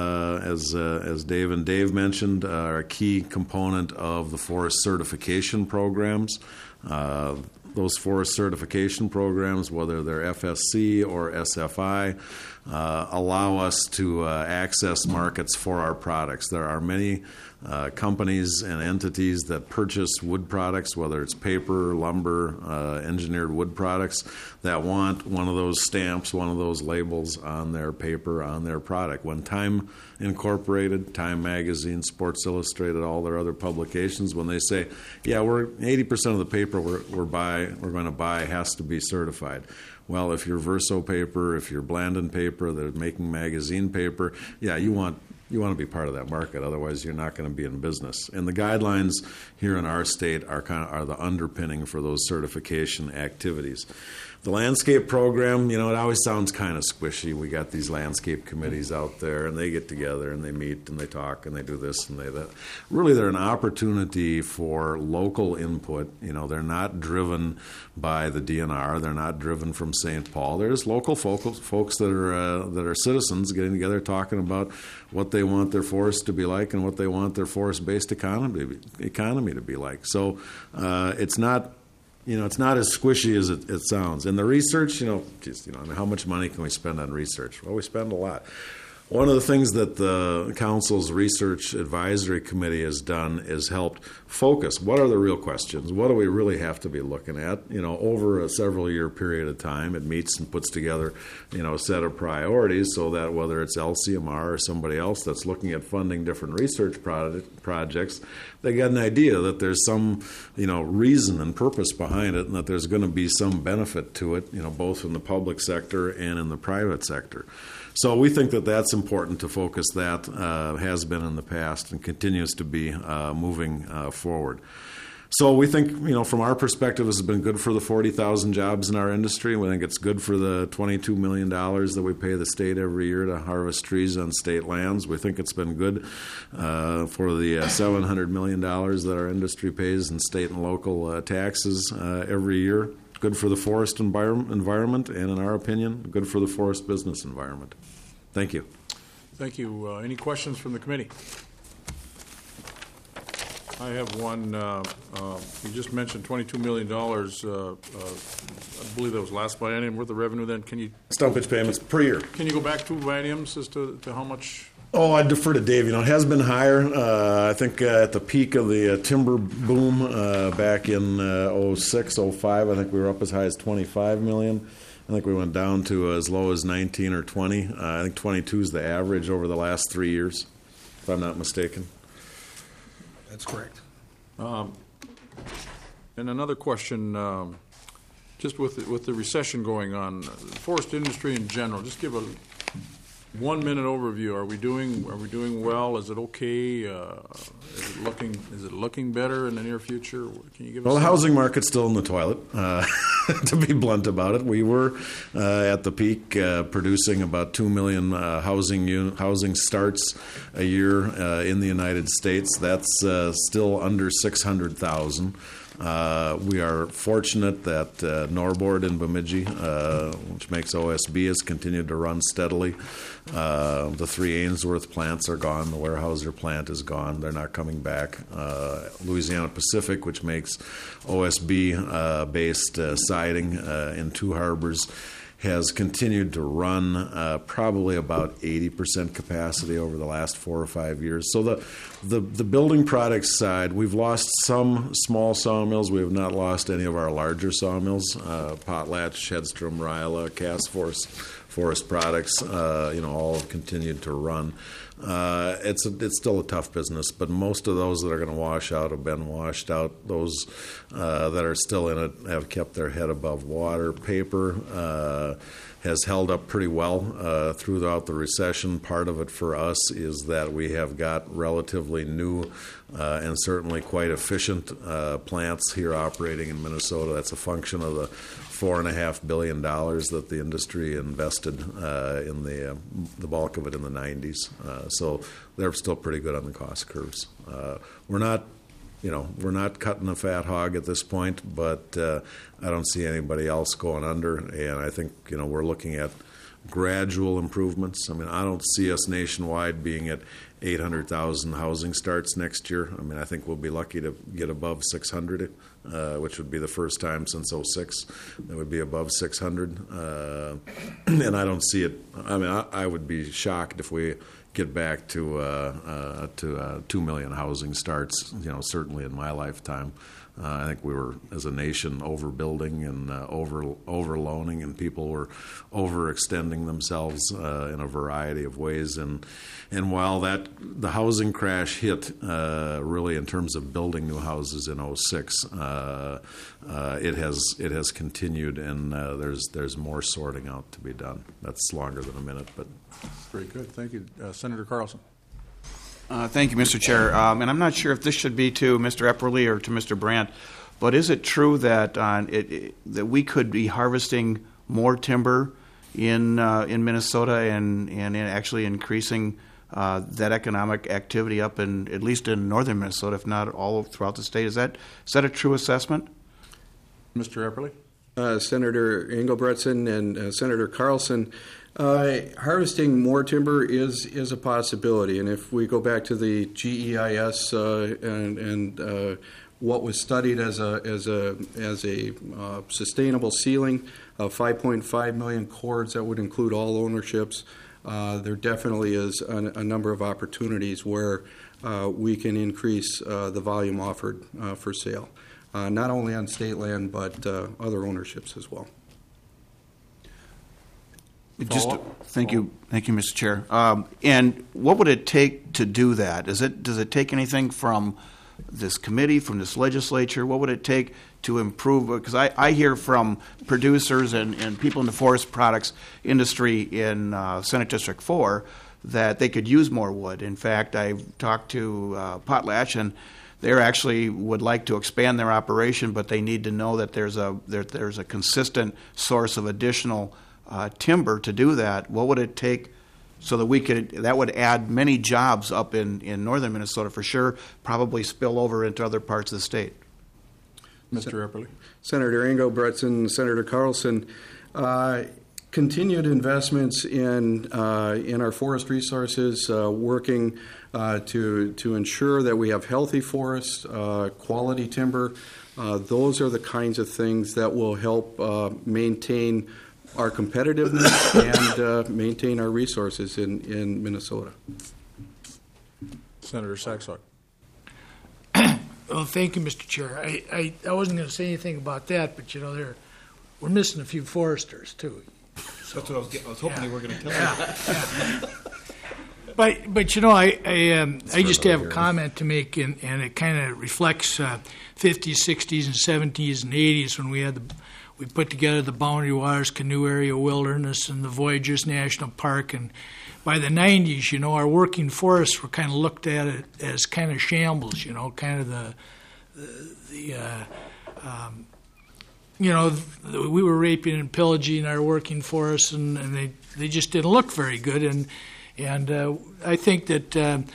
as Dave and Dave mentioned, are a key component of the forest certification programs. Those forest certification programs, whether they're FSC or SFI, allow us to access markets for our products. There are many companies and entities that purchase wood products, whether it's paper, lumber, engineered wood products, that want one of those stamps, one of those labels on their paper, on their product. When Time Incorporated, Time Magazine, Sports Illustrated, all their other publications, when they say, yeah, we're 80% of the paper we're going to buy has to be certified. Well, if you're Verso paper, if you're Blandin paper, they're making magazine paper, yeah, you want to be part of that market. Otherwise, you're not going to be in business. And the guidelines here in our state are the underpinning for those certification activities. The landscape program, it always sounds kind of squishy. We got these landscape committees out there, and they get together, and they meet, and they talk, and they do this and they that. Really, they're an opportunity for local input. They're not driven by the DNR. They're not driven from St. Paul. They're just local folks that are citizens getting together, talking about what they want their forest to be like and what they want their forest-based economy to be like. So it's not... it's not as squishy as it sounds. And the research, how much money can we spend on research? Well, we spend a lot. One of the things that the Council's Research Advisory Committee has done is helped focus. What are the real questions? What do we really have to be looking at? Over a several-year period of time, it meets and puts together, a set of priorities so that whether it's LCMR or somebody else that's looking at funding different research projects, they got an idea that there's some, reason and purpose behind it and that there's going to be some benefit to it, both in the public sector and in the private sector. So we think that that's important to focus. That has been in the past and continues to be moving forward. So we think, from our perspective, this has been good for the 40,000 jobs in our industry. We think it's good for the $22 million that we pay the state every year to harvest trees on state lands. We think it's been good for the $700 million that our industry pays in state and local taxes every year. Good for the forest environment, and in our opinion, good for the forest business environment. Thank you. Thank you. Any questions from the committee? I have one. You just mentioned $22 million. I believe that was last biennium worth of revenue. Then can you stumpage payments per year? Can you go back 2 bienniums as to how much? Oh, I defer to Dave. It has been higher. I think at the peak of the timber boom back in 06, 05, I think we were up as high as $25 million. I think we went down to as low as 19 or 20. I think 22 is the average over the last 3 years, if I'm not mistaken. That's correct. And another question, just with the recession going on, the forest industry in general, just give a 1-minute overview. Are we doing well? Is it okay? Is it looking better in the near future? Can you give us? Well, the housing market's still in the toilet. To be blunt about it, we were at the peak producing about 2 million housing starts a year in the United States. That's still under 600,000. We are fortunate that Norbord in Bemidji, which makes OSB, has continued to run steadily. The 3 Ainsworth plants are gone. The Weyerhaeuser plant is gone. They're not coming back. Louisiana Pacific, which makes OSB-based siding in 2 harbors, has continued to run probably about 80% capacity over the last 4 or 5 years. So the building products side, we've lost some small sawmills. We have not lost any of our larger sawmills, Potlatch, Hedstrom, Rila, Cast forest products, all have continued to run. It's still a tough business, but most of those that are going to wash out have been washed out. Those that are still in it have kept their head above water. Paper has held up pretty well throughout the recession. Part of it for us is that we have got relatively new and certainly quite efficient plants here operating in Minnesota. That's a function of the $4.5 billion that the industry invested in the bulk of it in the 90s. So they're still pretty good on the cost curves. We're not cutting a fat hog at this point, but I don't see anybody else going under, and I think we're looking at gradual improvements. I mean, I don't see us nationwide being at 800,000 housing starts next year. I mean, I think we'll be lucky to get above 600, which would be the first time since ’06 that would be above 600. And I don't see it. I mean, I would be shocked if we get back to 2 million housing starts, certainly in my lifetime. I think we were, as a nation, overbuilding and overloaning, and people were overextending themselves in a variety of ways. And while the housing crash hit really in terms of building new houses in '06, it has continued, and there's more sorting out to be done. That's longer than a minute, but very good. Thank you, Senator Carlson. Thank you, Mr. Chair. And I'm not sure if this should be to Mr. Epperly or to Mr. Brandt, but is it true that that we could be harvesting more timber in Minnesota and actually increasing that economic activity up at least in northern Minnesota, if not all throughout the state? Is that a true assessment? Mr. Epperly? Senator Engelbretson and Senator Carlson, harvesting more timber is a possibility, and if we go back to the GEIS and what was studied as a sustainable ceiling of 5.5 million cords, that would include all ownerships. There definitely is a number of opportunities where we can increase the volume offered for sale, not only on state land but other ownerships as well. Thank you, Mr. Chair. And what would it take to do that? Does it take anything from this committee, from this legislature? What would it take to improve? Because I hear from producers and people in the forest products industry in Senate District 4 that they could use more wood. In fact, I've talked to Potlatch, and they actually would like to expand their operation, but they need to know that there's a consistent source of additional timber to do that. What would it take so that that would add many jobs up in northern Minnesota for sure, probably spill over into other parts of the state? Mr. Epperly? Senator Engelbretson, Senator Carlson, continued investments in our forest resources, working to ensure that we have healthy forests, quality timber. Those are the kinds of things that will help maintain our competitiveness and maintain our resources in Minnesota. Senator Saxon. Well, thank you, Mr. Chair. I wasn't going to say anything about that, but we're missing a few foresters too. So, that's what I was hoping you were going to tell me. But I just have a comment to make, and it kind of reflects 50s, 60s, and 70s and 80s when we put together the Boundary Waters Canoe Area Wilderness and the Voyageurs National Park, and by the 90s, our working forests were kind of looked at it as kind of shambles, kind of we were raping and pillaging our working forests, and they just didn't look very good, and I think that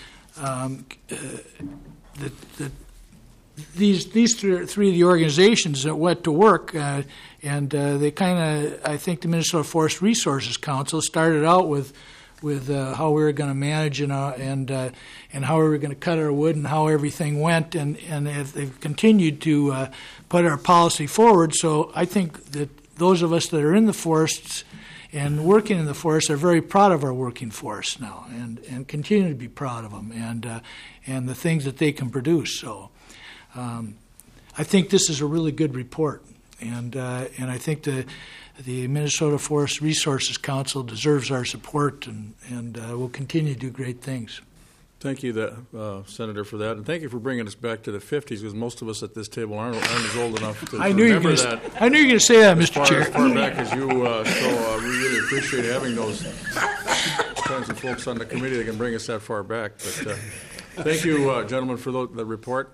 these three of the organizations that went to work, and they kind of, I think the Minnesota Forest Resources Council started out with how we were going to manage and how we were going to cut our wood and how everything went, and they've continued to put our policy forward. So I think that those of us that are in the forests and working in the forests are very proud of our working forests now, and continue to be proud of them and the things that they can produce. So I think this is a really good report, and I think the Minnesota Forest Resources Council deserves our support and will continue to do great things. Thank you, Senator, for that, and thank you for bringing us back to the 50s, because most of us at this table aren't as old enough to remember that. I knew you were going to say that, Mr. Chair. As far back as you, so we really appreciate having those kinds of folks on the committee that can bring us that far back. But thank you, gentlemen, for the report.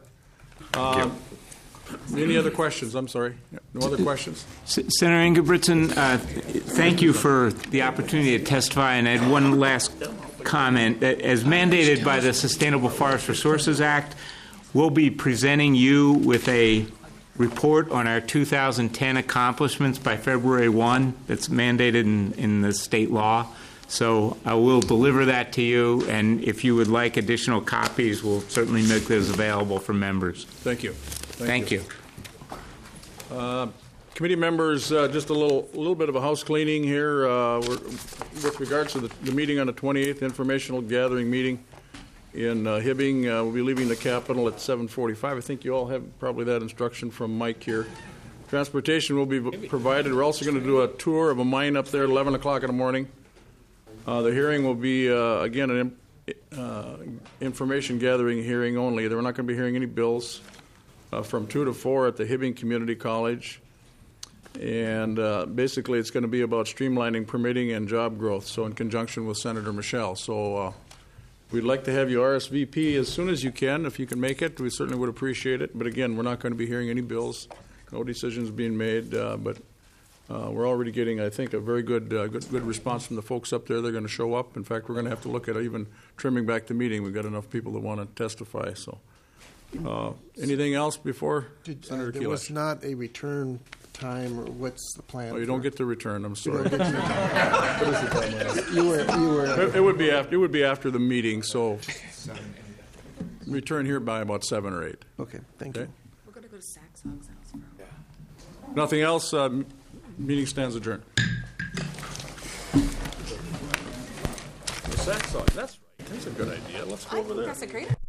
Any other questions? I'm sorry. No other questions? Senator Ingebrigtsen, thank you for the opportunity to testify. And I had one last comment. As mandated by the Sustainable Forest Resources Act, we'll be presenting you with a report on our 2010 accomplishments by February 1. That's mandated in the state law. So I will deliver that to you, and if you would like additional copies, we'll certainly make those available for members. Thank you. Thank you. Committee members, just a little bit of a house cleaning here. With regards to the meeting on the 28th, informational gathering meeting in Hibbing. We'll be leaving the Capitol at 7:45. I think you all have probably that instruction from Mike here. Transportation will be provided. We're also going to do a tour of a mine up there at 11 o'clock in the morning. The hearing will be, again, an information gathering hearing only. We're not going to be hearing any bills from 2 to 4 at the Hibbing Community College. And basically it's going to be about streamlining permitting and job growth, so in conjunction with Senator Michelle. So we'd like to have you RSVP as soon as you can. If you can make it, we certainly would appreciate it. But again, we're not going to be hearing any bills, no decisions being made, but we're already getting, I think, a very good response from the folks up there. They're going to show up. In fact, we're going to have to look at even trimming back the meeting. We've got enough people that want to testify. So, anything else before Senator Keeler? There was not a return time, or what's the plan? Oh, you don't get to return. I'm sorry. What is the time? You were. It would be after the meeting. So, return here by about 7 or 8. Okay. Thank you. We're going to go to Sax Hog's house. Nothing else. Meeting stands adjourned. Saxon, that's right. That's a good idea. Let's go over there. That's a great idea.